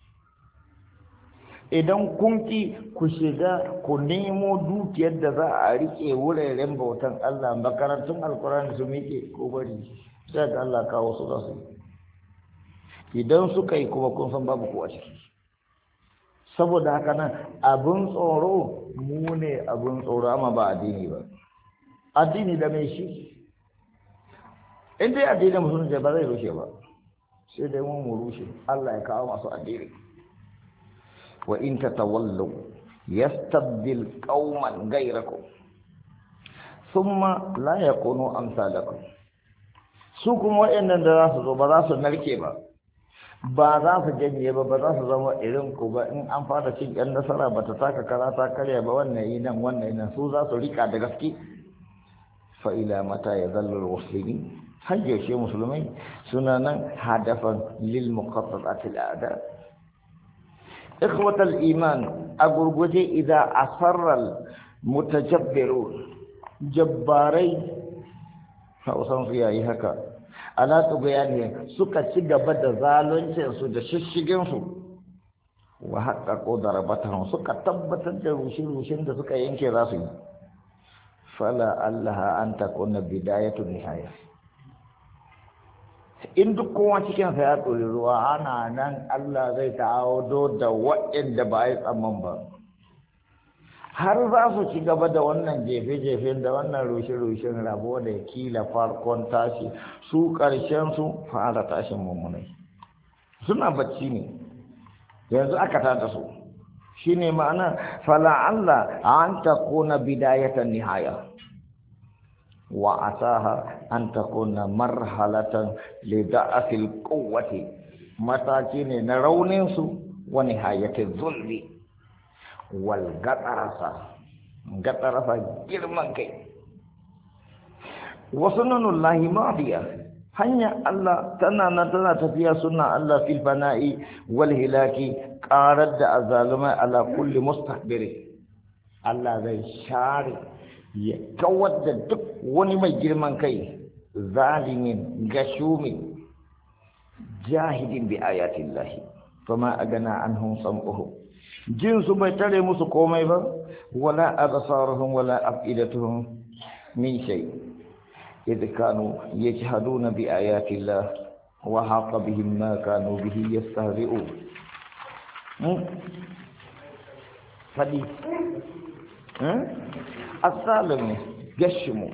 idan kun ki ku shiga ku nemo dukiyar da za a rike wuraren bautan Allah makarantun alkurani su miƙe ko bari sai ga Allah kawo su za su yi idan suka yi kuma kun san babu ku a ciki saboda haka nan abin tsoro mu ne abin tsoro amma ba addini ba addini da mai shi in dai addinin musulunci ba zai rushe ba sai dai mu rushe Allah ya kawo masu addini wa in tatawallu yastabdil qauman ghayrakum thumma la yakunu amsalakum su kuma waɗannan da za su zo ba za su narke ba za su janye ba za su zama irin ku ba in an fara cin yan nasara ba ta taka kara ta karya ba wannan yi nan su za su rika da gaske fa ila mata ya zallar musulmi har yaushe musulmai suna nan hadafan lil muqaddaratil a'da ikhwatal iman a gurguje idan asarral mutajabbirun jabbarai hausan su yayi haka ala tugayani suka ci gaba da zaluncinsu da shishiginsu wa haqqaqu darabatan suka tabbatar da rushin da suka yanke za su yi fala allaha an takuna bidayatu nihaya in duk kowa cikin sa ya tsori ruwa ana nan Allah zai ta'awado da waɗanda ba yi tsamman ba har za su ci gaba da wannan jefe-jefen da wannan rushe-rushen rabo da kila farkon tashi su ƙarshen su fara tashin mummunai suna bacci ne yanzu aka tada su shi ne ma'ana fala'alla an takuna bidayatan nihaya wa asaha an takuna marhalatan lida'afil quwwati mataki ne na raunin su wa nihayatil zulmi wal gatarasa girman kai wa sunanullahi madiya hanya Allah tana tafiya sunna Allah fil bana'i wal hilaki qarar da azalumai ala kulli mustakbir Allah zai share ya kawar da duk wani mai girman kai zalimin gashumi jahidin bi ayatillahi fama agana anhum sam'uhu jinsu bai tare musu komai ba wala absaruhum wala afidatuhum min shay idh kanu yajhaduna bi ayati llah wa haqa bihim ma kanu bihi yastahzi'un fadi asalim gashimu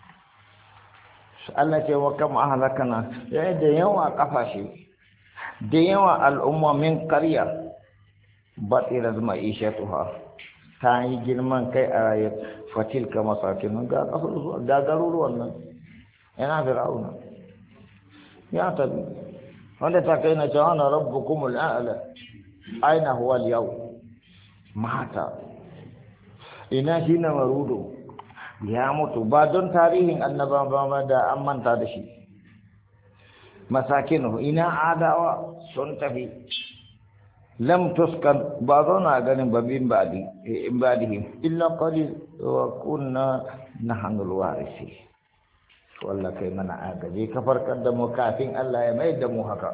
Allah ce wa kam ahlakana da yawa kafashi da yawa al'umma min qarya batirar ma'ishatuha ta yi girman kai a rayar fatilka masakin ga garuruwan nan yana fir'auna ya tabi wanda ta kai na cewa na rabbukumul a'la aina huwa al-yawm mata ina shi na marudo ya mutu ba don tarihin annaba ba da an manta da shi masakinu ina adawa sun tafi lam tuskan ba zauna ganin babin badi in badihim illa qalil wa kunna nahnu alwarisi wallahi kai mana agaje ka farkar da mu kafin Allah ya mai da mu haka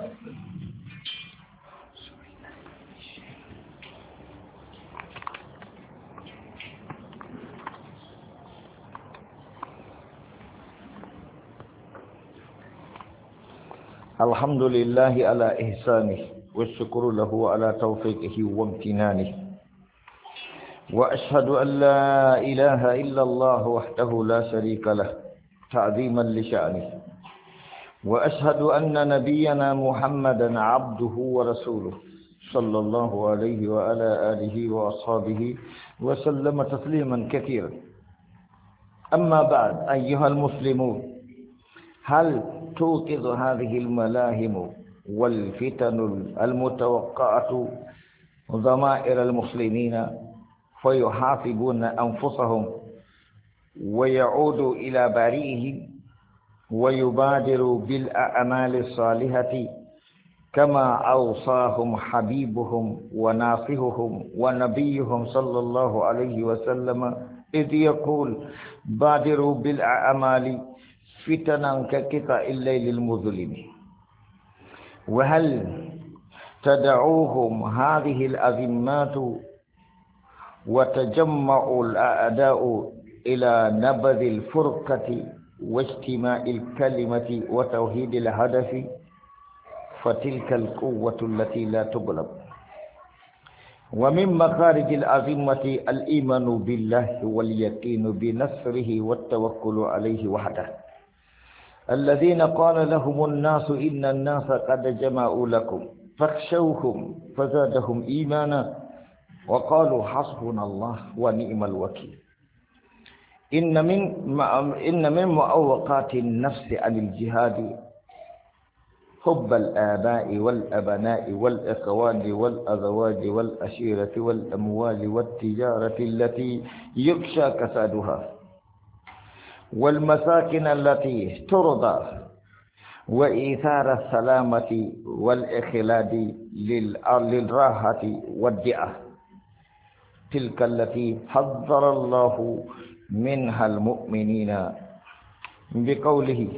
alhamdulillahi ala ihsanihi والشكر له على توفيقه وامتنانه وأشهد أن لا إله إلا الله وحده لا شريك له تعظيما لشأنه، وأشهد أن نبينا محمدا عبده ورسوله صلى الله عليه وعلى آله وأصحابه وسلم تسليما كثيرا. أما بعد، أيها المسلمون، هل توقظ هذه الملاهم والفتن المتوقعة ضمائر المسلمين فيحاسبون أنفسهم ويعودوا إلى بارئهم ويبادروا بالأعمال الصالحة كما أوصاهم حبيبهم وناصحهم ونبيهم صلى الله عليه وسلم، إذ يقول: بادروا بالأعمال فتنا كقطع الليل المظلم. وهل تدعوهم هذه الأزمات وتجمع الأعداء إلى نبذ الفرقة واجتماع الكلمة وتوحيد الهدف، فتلك القوة التي لا تغلب. ومن مخارج الأزمة الإيمان بالله واليقين بنصره والتوكل عليه وحده، الذين قال لهم الناس إن الناس قد جمعوا لكم فاخشوهم فزادهم إيمانا وقالوا حسبنا الله ونعم الوكيل. إن من معوقات النفس عن الجهاد حب الآباء والأبناء والإخوان والأزواج والأشيرة والأموال والتجارة التي يخشى كسادها، والمساكن التي ترضى، وإيثار السلامة والإخلاد للراحة والدعة، تلك التي حذر الله منها المؤمنين بقوله: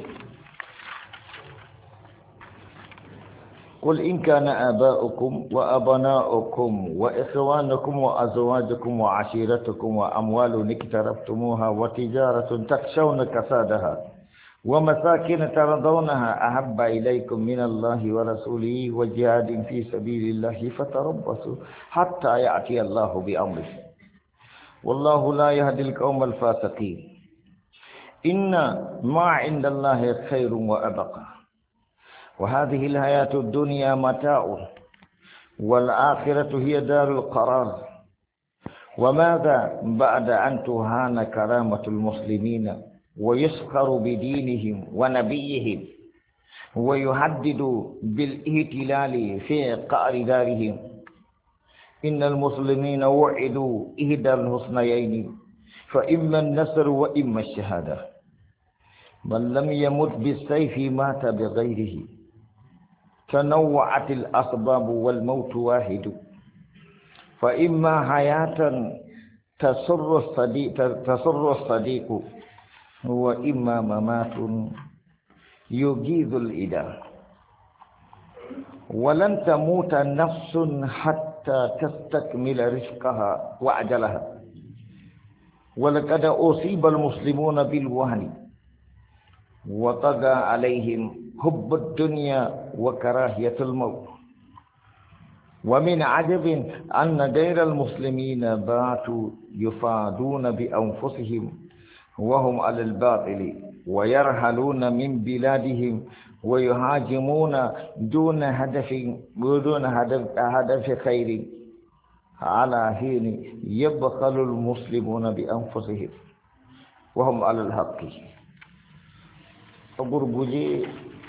قل إن كان آباؤكم وأبناؤكم وإخوانكم وأزواجكم وعشيرتكم وأموال اقترفتموها وتجارة تخشون كسادها ومساكن ترضونها أحب إليكم من الله ورسوله وجهاد في سبيل الله فتربصوا حتى يأتي الله بأمره والله لا يهدي القوم الفاسقين. إن ما عند الله خير وأبقى، وهذه الحياة الدنيا متاع، والآخرة هي دار القرار. وماذا بعد أن تهان كرامة المسلمين ويسخر بدينهم ونبيهم ويهدد بالاهتلال في قعر دارهم؟ إن المسلمين وعدوا إحدى الحسنيين، فإما النصر وإما الشهادة. من لم يمت بالسيف مات بغيره. تنوعت الأسباب والموت واحد، فإما حياة تسر الصديق وإما ممات يجيز الإله. ولن تموت نفس حتى تستكمل رزقها وأجلها. ولقد أصيب المسلمون بالوهن وطغى عليهم حب الدنيا وكراهية الموت. ومن عجب أن غير المسلمين باتوا يفادون بأنفسهم وهم على الباطل ويرحلون من بلادهم ويهاجمون دون هدف خير، على حين يبخل المسلمون بأنفسهم وهم على الحق. gurguje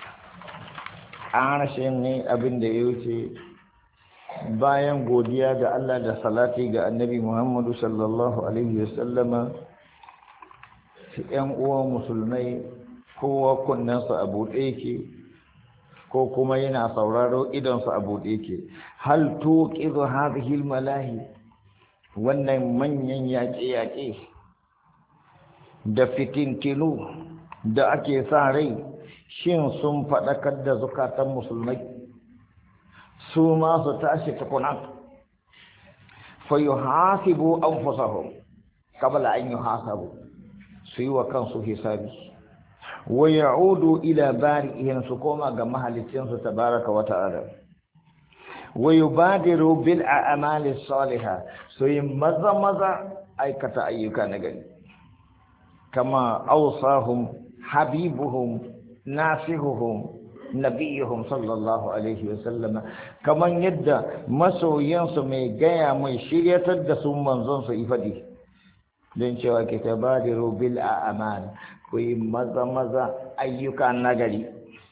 anashin ne abin da ya wuce, bayan godiya ga Allah da salati ga annabi Muhammadu sallallahu alaihi wasallama, ‘yan uwa musulmai kowa kunnensa a buɗe yake ko kuma yana sauraro idonsa a buɗe yake. Hal tuqizu hadhihi malahi, wannan manyan yaƙe-yaƙe da fitintinu da ake sa rai, shin sun faɗakar da zukatan musulmai su ma su tashi tukuna fa yuhasibu anfusahum qabla an yuhasabu, su yi wa kansu hisabi, wa ya'udu ila bari'ihim, su koma ga mahalicinsu tabaraka wa ta'ala, wa yubadiru bil a'mali salihah, su yi maza aikata ayyuka na gari, kama awsahum habibuhum nasihuhum nabiyuhum sallallahu alaihi wasallam, kaman yadda masoyansu mai gaya mai shiryatar da su manzon su ifadi don cewa ke tabadiru bil a'mal, ku yi maza ayyuka nagari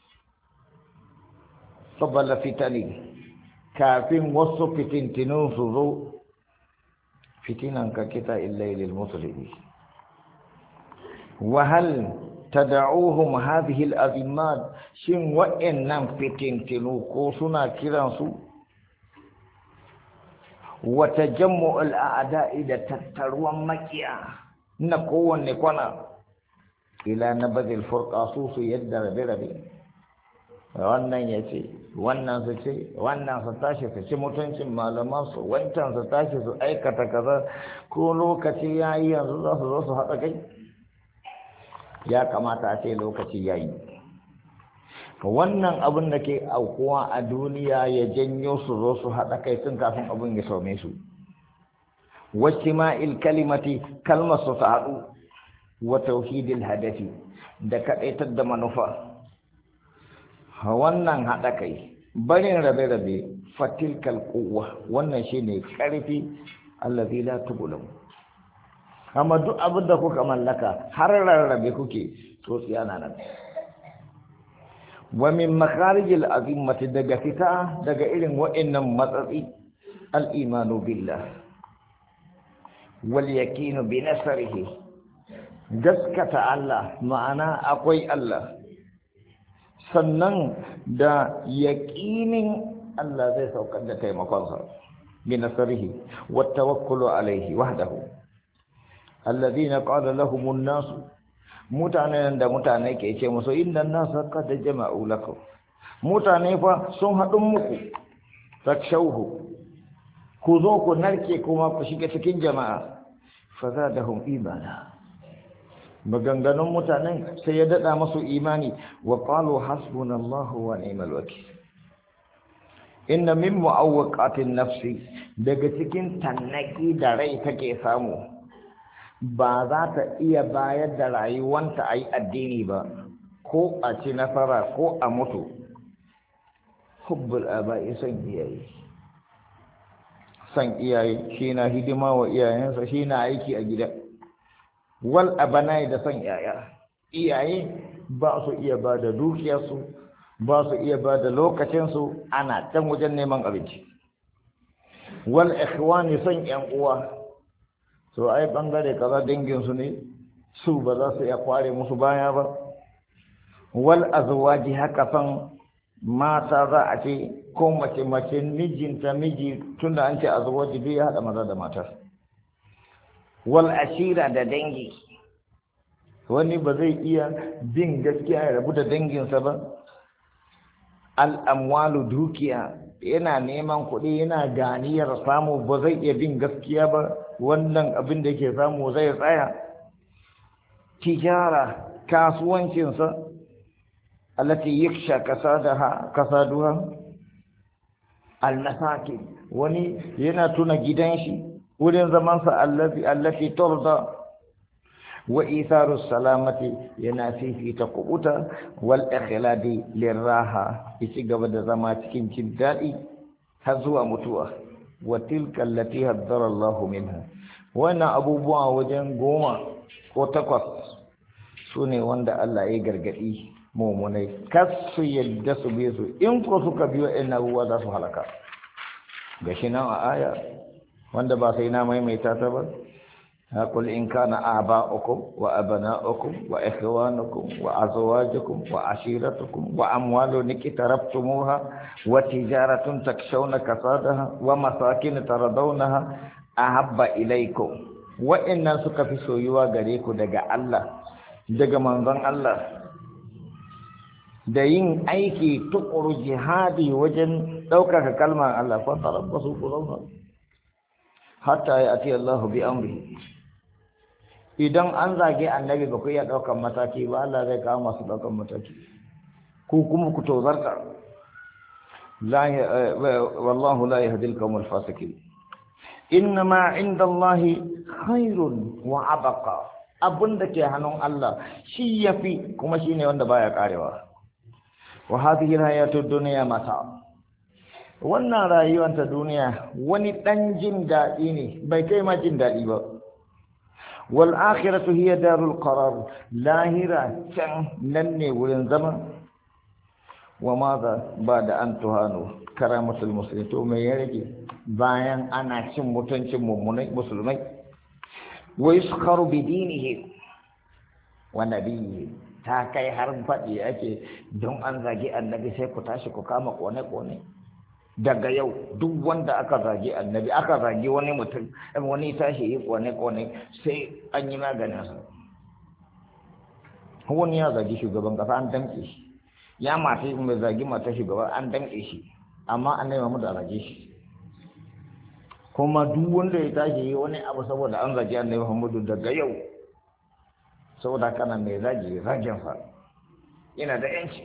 qabla fitani, kafin wasu fitintinun su zo. fitinan ka kita illai lil muslimi. wa hal tad'uhum hadhihi al azimat, shin wa'annan fitintinu ko suna kiransu wa tajammu al a'da'i, da tattaruwan makiya na kowanne kwana, ila nabadil furqa, su yadda rabe wannan ya ce wannan su ce wannan su tashi su ci mutuncin malaman su, wancan su tashi su aikata kaza, ko lokaci yayi yanzu za su zo su haɗa kai. ya kamata a ce lokaci yayi. wannan abin da ke aukuwa a duniya ya janyo su zo su haɗa kai tun kafin abin ya saume su. wajtima'il kalimati, kalmar su ta haɗu, wa tauhidil hadafi, da kaɗaitar da manufa. wannan haɗa kai, barin rabe-rabe, fatilkal quwwa, wannan shine ƙarfi allazi la tughlabu. amma duk abin da kuka mallaka har rarrabe kuke, to tsiyana nan. wa min makharijil azimmati, daga fita daga irin wa'annan matsatsi, al-imanu billah wal yaqinu bi nasrihi, gaskata Allah, ma'ana akwai Allah, sannan da yaqinin Allah zai saukar da taimakonsa, bi nasrihi wat tawakkulu alaihi wahdahu. alladhina qala lahumun nas, mutanen da mutane ke ce musu inna an-nasa qad jama'u lakum, mutane fa sun haɗu muku, takshawhu, ku zo ku narke kuma ku shiga cikin jama'a, fazadahum imana. maganganun mutanen sai ya dada masu imani, wa qalu hasbunallahu wa ni'mal wakeel. inna min mu'awwaqatin nafsi, daga cikin tannaki da rai take samu, ba za ta iya bayar da rayuwanta a yi addini ba, ko a ci nasara ko a mutu. hubbul aba'i, son iyaye. son iyaye shi na hidima wa iyayensa, shi na aiki a gida. wal abanai, da son iyaye ba su iya ba da dukiyarsu, ba su iya ba da lokacinsu, ana can wajen neman abinci. wal ikhwani, son yan uwa, to ai bangare kaza danginsu ne, su ba za su iya kware musu baya ba. wal azwaji, haka son mata za a ce, ko mace mijinta miji, tunda an ce azwaji biyu ya haɗa maza da matar. wal ashira, da dangi, wani ba zai iya bin gaskiya ya rabu da danginsa ba. al amwalu, dukiya, yana neman kuɗi, yana ganiyar samu, ba zai iya bin gaskiya ba, wannan abin da yake samu zai tsaya. tijara, kasuwancinsa, allati yaksha kasaduha. al masakin, wani yana tuna gidan shi, wurin zamansa allati turda. wa itharu salamati, yana fifita kubuta. wal ikhladi liraha, yaci gaba da zama cikin jin daɗi har zuwa mutuwa. wa tilka allati haddara Allahu minha, wannan abubuwa wajen 10 ko 8 sune wanda Allah ya gargadi mu'minai kasu yadda su bi su, in ko suka biyo ina ruwa za su halaka. gashi nan a aya wanda ba sai na maimaita ta ba. قل إن كان آباؤكم وأبناؤكم وإخوانكم وأزواجكم وعشيرتكم وأموال اقترفتموها وتجارة تخشون كسادها ومساكن ترضونها أحب إليكم. وإن سك في سويوا غريكو دغا الله دغا منزon Allah, da yin aiki tukuru jihadi wajen ɗaukaka kalmar Allah, fa tarabbasu ku zauna hatta ya'ti Allah bi amri. idan an zage annabi ba ku iya ɗaukan mataki ba, Allah zai kawo masu ɗaukan mataki, ku kuma ku tozarta. wallahu la yahdi al-qawm al-fasiqin. innama 'inda Allah khairun wa abqa, abin da ke hannun Allah shi yafi kuma shine wanda baya karewa wa hadhihi alhayatud dunya mata wannan rayuwar ta duniya wani dan jin dadi ne bai kai ma jin dadi ba wal akhiratu hiya darul qarar lahira can nan ne wurin zama wa madha ba'da an tuhanu karamatul muslimin to me ya rage bayan ana cin mutuncin musulmai wa yuskharu bi dinihi wa nabiyyi ta kai har faɗi ake don an zagi annabi sai ku tashi ku kama kone-kone daga yau duk wanda aka zagi annabi aka zagi wani mutum wani tashi yi kone-kone sai an yi maganinsa wani ya zagi shugaban kasa an damƙe shi ya mata mai zagi mata shugaba an damƙe shi amma an nema mu da zage shi kuma duk wanda ya tashi yi wani abu saboda an zagi annabi Muhammadu daga yau saboda kana mai zagi ragensa yana da yanci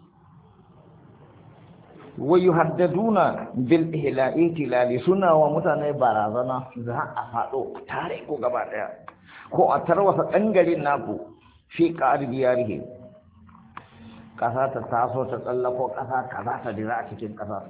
wa yuhaddaduna bil ihla'i tilali suna wa mutane barazana za a faɗo tare ko gaba daya ko a tarwasa dangarin naku fi qariyarihi kasa ta taso ta tsallako kasa kaza ta dira a cikin kasa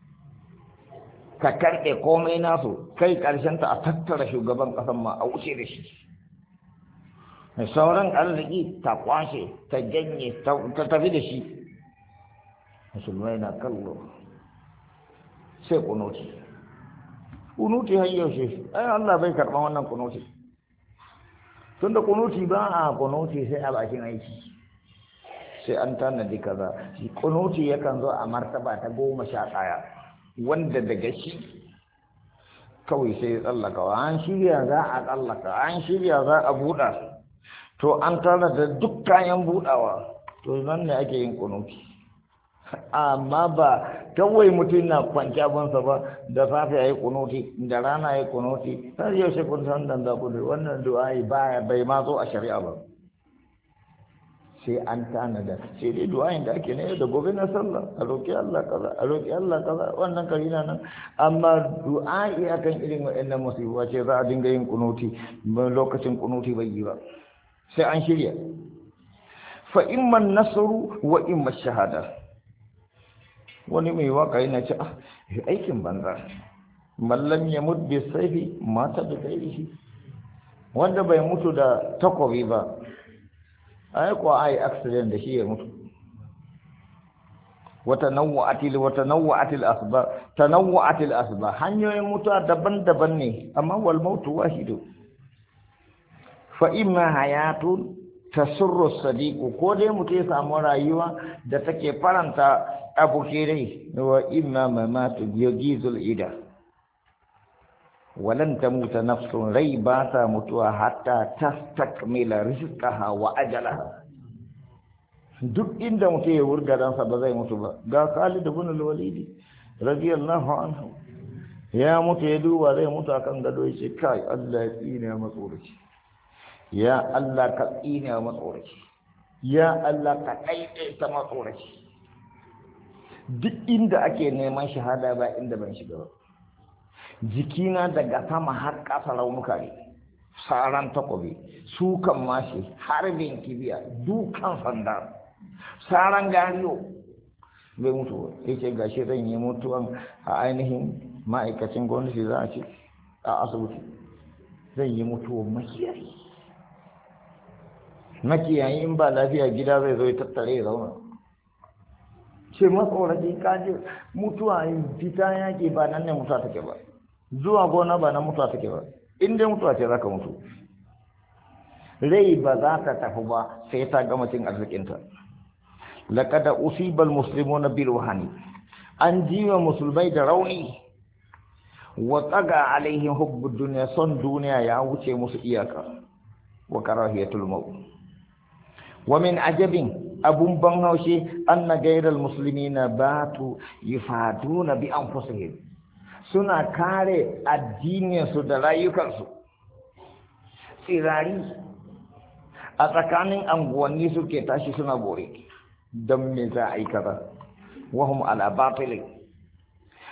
ka karɓe komai nasu kai karshen ta a tattara shugaban kasan ma a wuce da shi sauran arziki ta kwashe ta janye ta tafi da shi musulmai na kallo sai kunuti har yaushe ai Allah bai karɓa wannan kunuti tunda kunuti ba a kunuti sai a bakin aiki sai an tanadi kaza shi kunuti yakan zo a martaba ta 11 wanda daga shi kawai sai tsallaka an shirya za a tsallaka an shirya za a buɗa to an tara da duk kayan budawa to nan ne ake yin kunuti amma ba kawai mutum na kwanci abinsa ba da safe ya yi kunuti da rana ya yi kunuti har yaushe kun san dan da kudu wannan du'ai bai ma zo a shari'a ba sai an tanada sai dai du'ayin da ake ne da gobe na sallah a roƙi Allah kaza a roƙi Allah kaza wannan karina nan amma du'ai akan irin waɗannan musiba ce za a dinga yin kunuti lokacin kunuti bai yi ba sai an shirya fa imma nasru wa imma shahada wani mai waka yana ce aikin banza mallam ya mutu bi sayfi mata da gairihi wanda bai mutu da takobi ba ai ko ai accident da shi ya mutu watanawwa'atil asbab hanyoyin mutuwa daban-daban ne amma wal mautu wahidu fa imma hayatun tasurru sadiqu ko dai mutum ya samu rayuwa da take faranta abokai wa imma mamatu yagizul ida walan tamuta nafsun rai ba ta mutuwa hatta tastakmila rizqaha wa ajalaha duk inda mutum ya wurga dansa ba zai mutu ba ga Khalid ibn al-Walid radiyallahu anhu ya mutu ya duba zai mutu akan gado yace kai Allah ya tsine matsoraci ya Allah ka tsine matsoraci ya Allah ka ta matsoraci duk inda ake neman shahada ba inda ban shiga ba jikina daga sama har ƙasa raunuka ne saran takobi sukan mashi harbin kibiya dukan sanda saran gariyo bai mutu yake gashi zan yi mutuwan a ainihin ma'aikacin gwamnati za a ce a asibiti zan yi mutuwan makiyayi in ba lafiya gida zai zo ya tattare ya zauna ce matsoraci kaji mutuwa fita yaƙi ba nan ne mutuwa take ba zuwa gona ba nan mutuwa take ba in dai mutuwa ce za ka mutu rai ba za ta tafi ba sai ta gama cin arzikinta laqad usiba almuslimuna bilwahani an jiwa musulmai da rauni wa tsaga alaihim hubbud dunya son duniya ya wuce musu iyaka wa karahiyatul maut wa min ajabin abun ban haushi anna gairal muslimina batu yufaduna bi anfusihim suna kare addininsu da rayukansu tsirari a tsakanin anguwanni suke tashi suna bore don me za a yi kaza wahum ala batil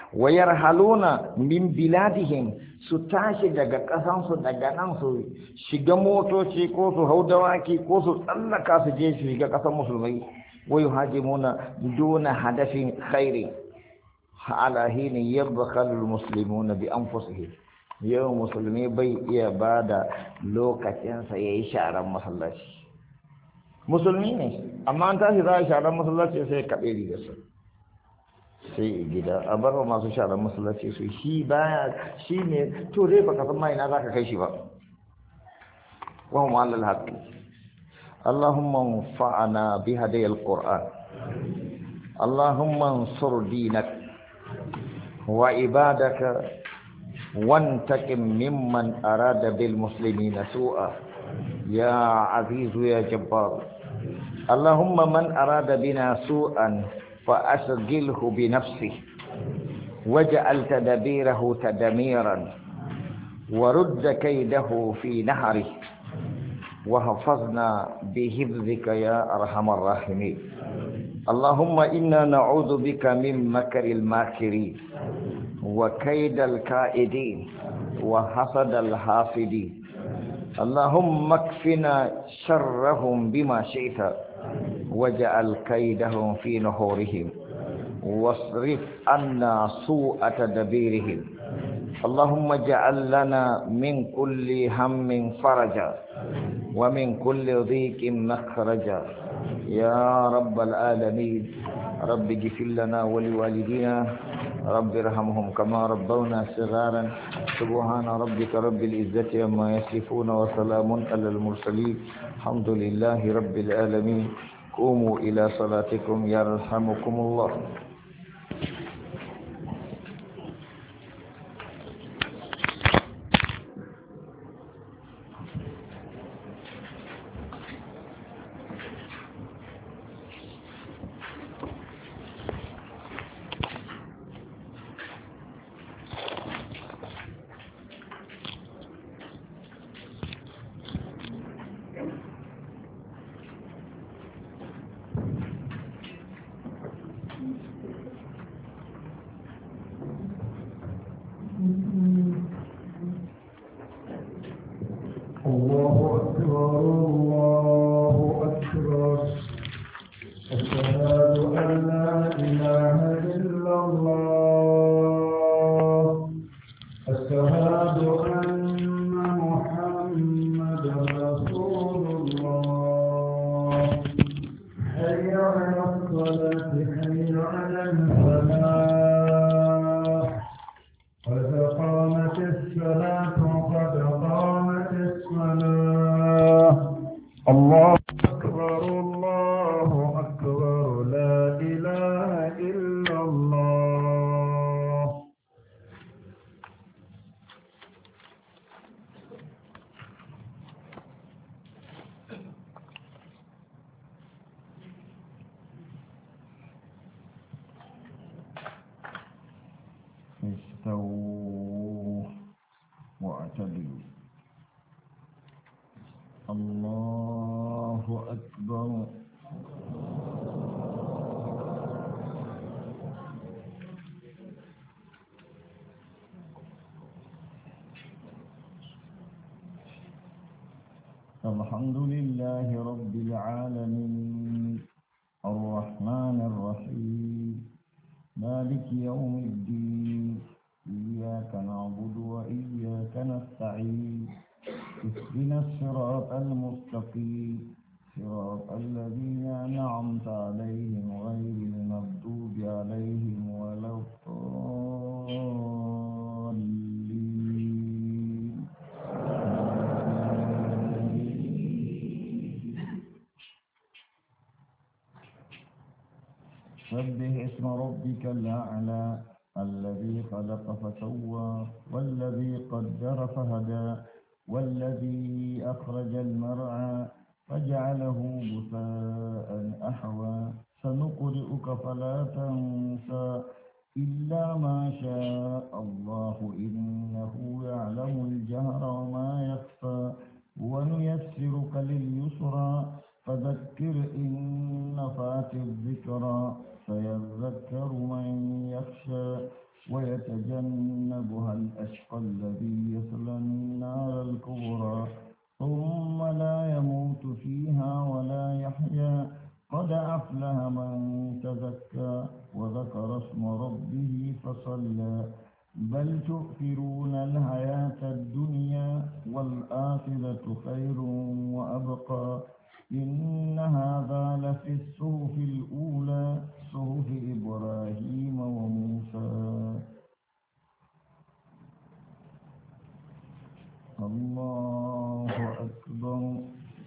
wayarhaluna min biladihim su tashi daga ƙasansu daga nan su shiga motoci ko su hau dawaki ko su tsallaka su je su shiga ƙasar musulmai wa yuhajimuna duna hadafin khairi ala hini yabkhalu almuslimuna bi anfusihim yau musulmi bai iya bada lokacinsa yayi sharan masallaci musulmi ne amma an tashi za a sharan masallaci sai kaɓe rigarsa sai gida a bar masu sharan masallaci su shi baya shi ne to dai baka san mai na zaka kai shi ba wa hum alal haqq allahumma anfa'na bi hadayil qur'an allahumma ansur dinak wa ibadaka وانتقم ممن أراد بالمسلمين سوءا يا عزيز يا جبار اللهم من أراد بنا سوءا فأشغله بنفسه واجعل تدبيره تدميرا ورد كيده في نهره وحفظنا بحفظك يا أرحم الراحمين اللهم إنا نعوذ بك من مكر الماكرين وكيد الكائدين وحسد الحاسدين اللهم اكفنا شرهم بما شئت واجعل كيدهم في نحورهم واصرف عنا سوء تدبيرهم اللهم اجعل لنا من كل هم فرجا ومن كل ضيق مخرجا يا رب العالمين رب اغفر لنا ولوالدينا رب ارحمهم كما ربونا صغارا سبحان ربك رب العزة عما يصفون وسلام على المرسلين الحمد لله رب العالمين قوموا إلى صلاتكم يرحمكم الله استووا واعتدلوا الله أكبر الحمد لله رب العالمين الرحمن الرحيم مالك يوم الدين إياك نعبد وإياك نستعين اهدنا الصراط المستقيم صراط الذين أنعمت عليهم غير المغضوب عليهم ولا الضالين سبح اسم ربك الأعلى الذي خلق فسوى والذي قدر فهدى والذي أخرج المرعى فجعله غثاء أحوى سنقرئك فلا تنسى إلا ما شاء الله إنه يعلم الجهر وما يخفى ونيسرك لليسرى فذكر إن نفعت الذكرى سيذكر من يخشى ويتجنبها الأشقى الذي يصلى النار الكبرى ثم لا يموت فيها ولا يحيا قد أفلح من تزكى وذكر اسم ربه فصلى بل تؤثرون الحياة الدنيا والآخرة خير وأبقى إن هذا لفي الصحف الأولى صحف إبراهيم وموسى. الله أكبر.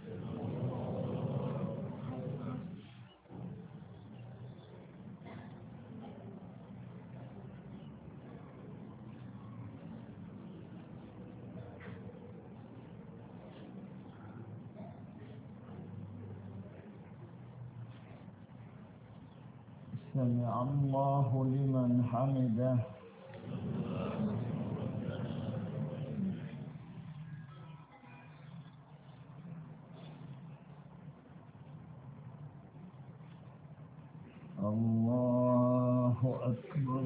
سمع الله لمن حمده. الله أكبر.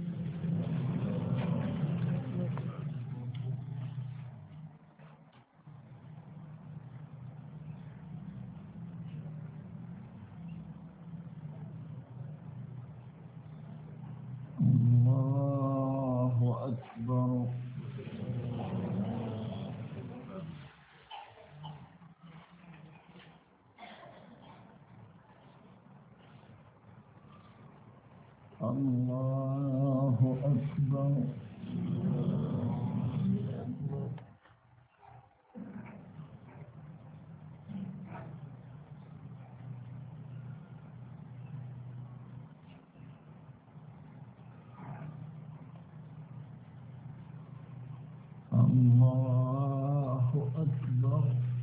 الله أكبر. الله أكبر. الله أكبر.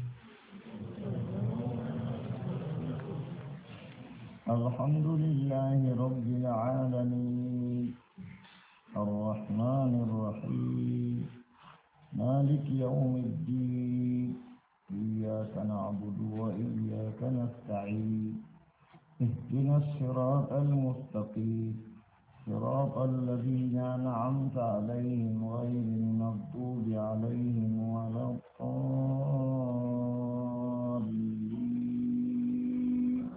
الحمد لله رب العالمين الرحمن الرحيم مالك يوم الدين إياك نعبد وإياك نستعين اهدنا الصراط المستقيم صراط الذين أنعمت عليهم غير المغضوب عليهم ولا الضالين.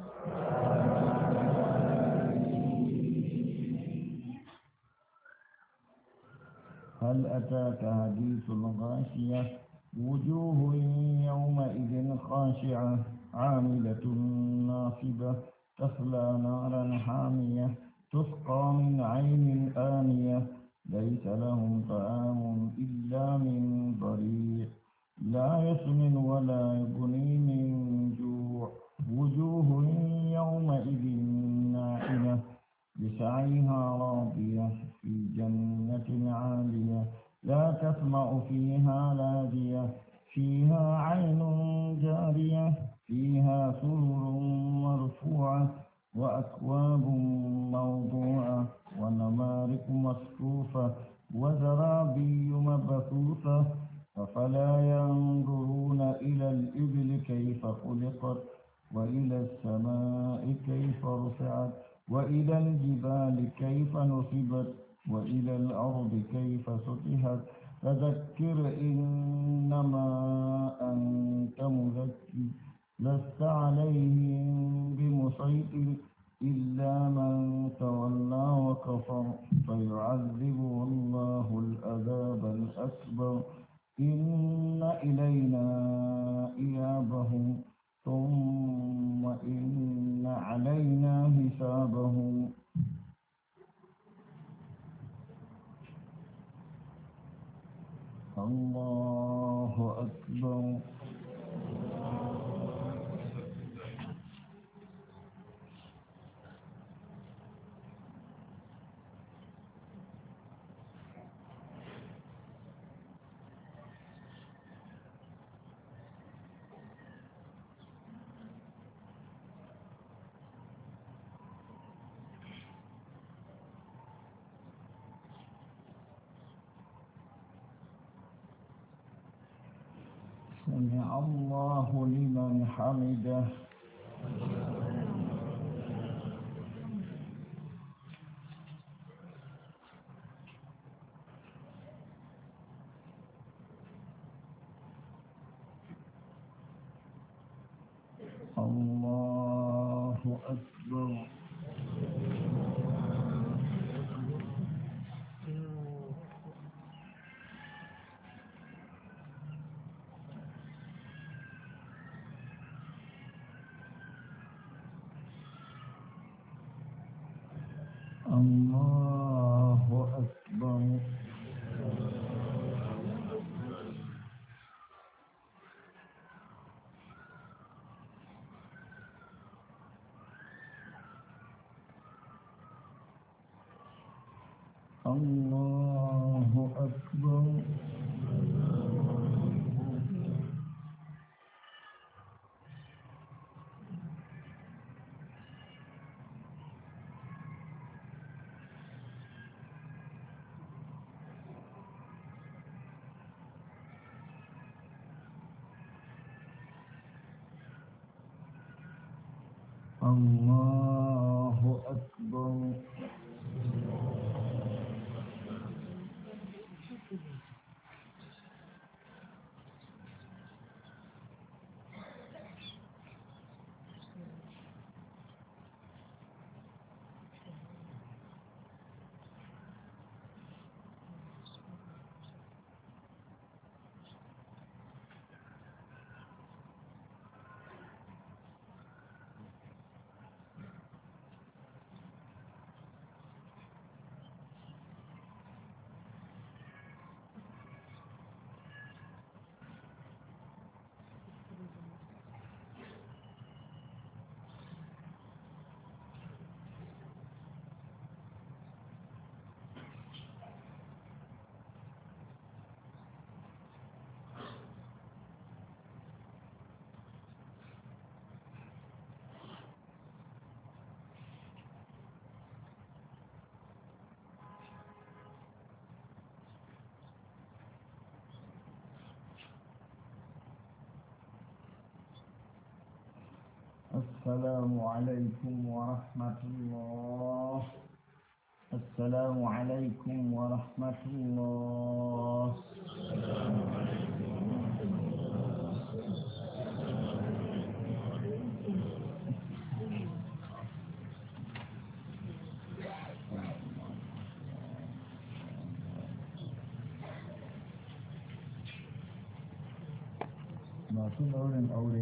هل أتاك حديث الغاشية وجوه يومئذ خاشعة عاملة ناصبة تصلى نارا حامية تسقى من عين آنية ليس لهم طعام إلا من ضريع لا يسمن ولا يغني من جوع وجوه يومئذ ناعمة لسعيها راضية في جنة عالية لا تسمع فيها لاغية فيها عين جارية فيها سرر مرفوعة وأكواب موضوعة ونمارق مصفوفة وزرابي مبثوثة أفلا ينظرون إلى الإبل كيف خلقت وإلى السماء كيف رفعت وإلى الجبال كيف نصبت وإلى الأرض كيف سطحت فذكر إنما أنت مذكر لست عليهم بمسيطر إلا من تولى وكفر فيعذبه الله العذاب الأكبر إن إلينا إيابهم ثم إن علينا حسابهم. الله أكبر. سمع الله لمن حمده. الله أكبر. الله أكبر. الله أكبر. الله أكبر. السلام عليكم ورحمة الله. السلام عليكم ورحمة الله. masu ɗaurin aure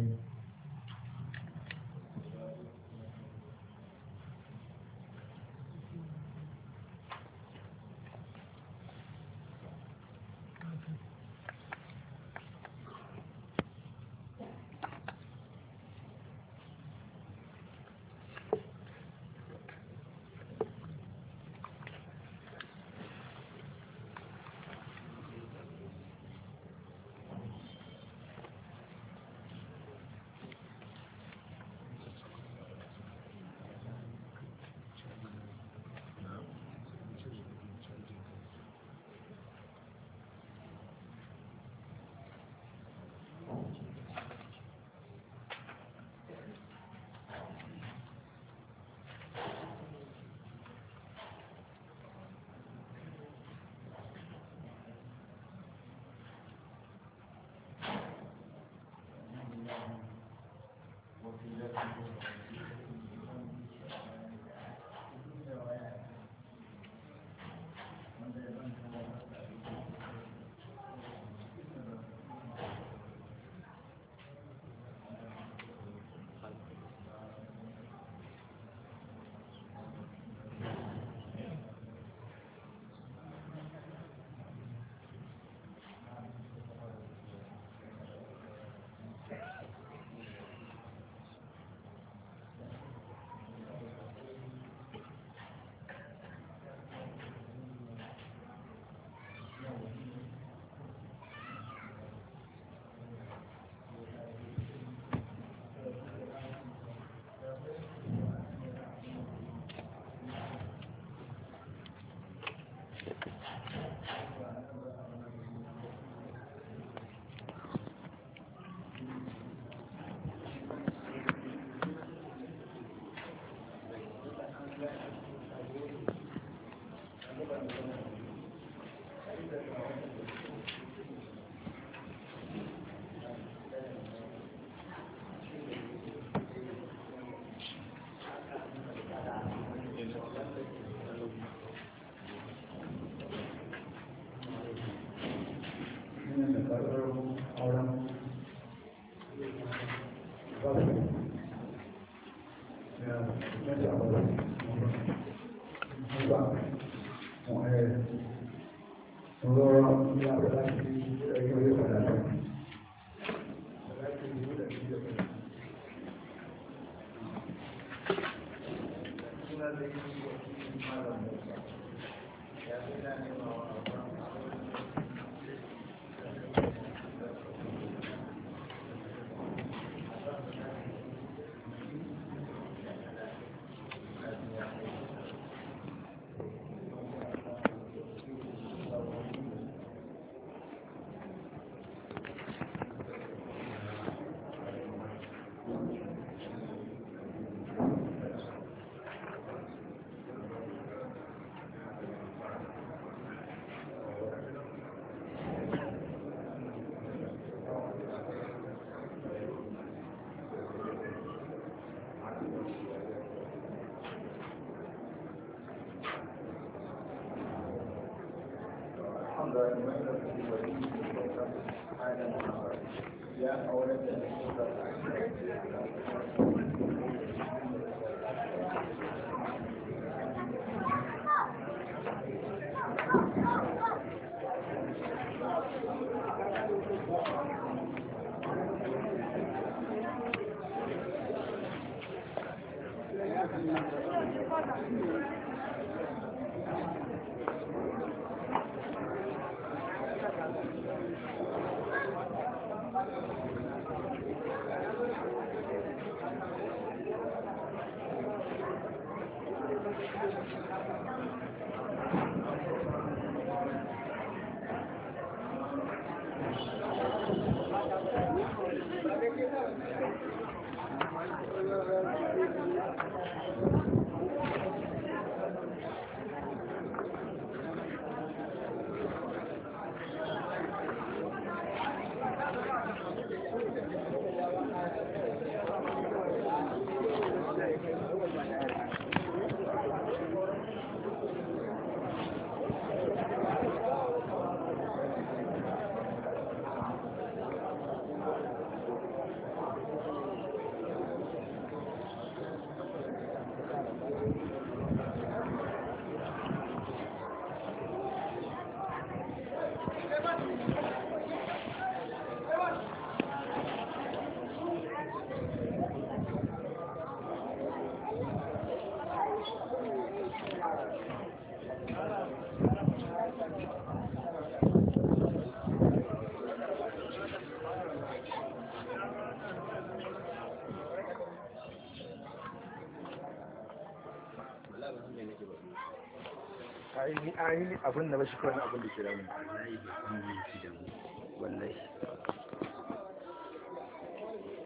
ai abin da ba shi kawai abin da ke da mu wallahi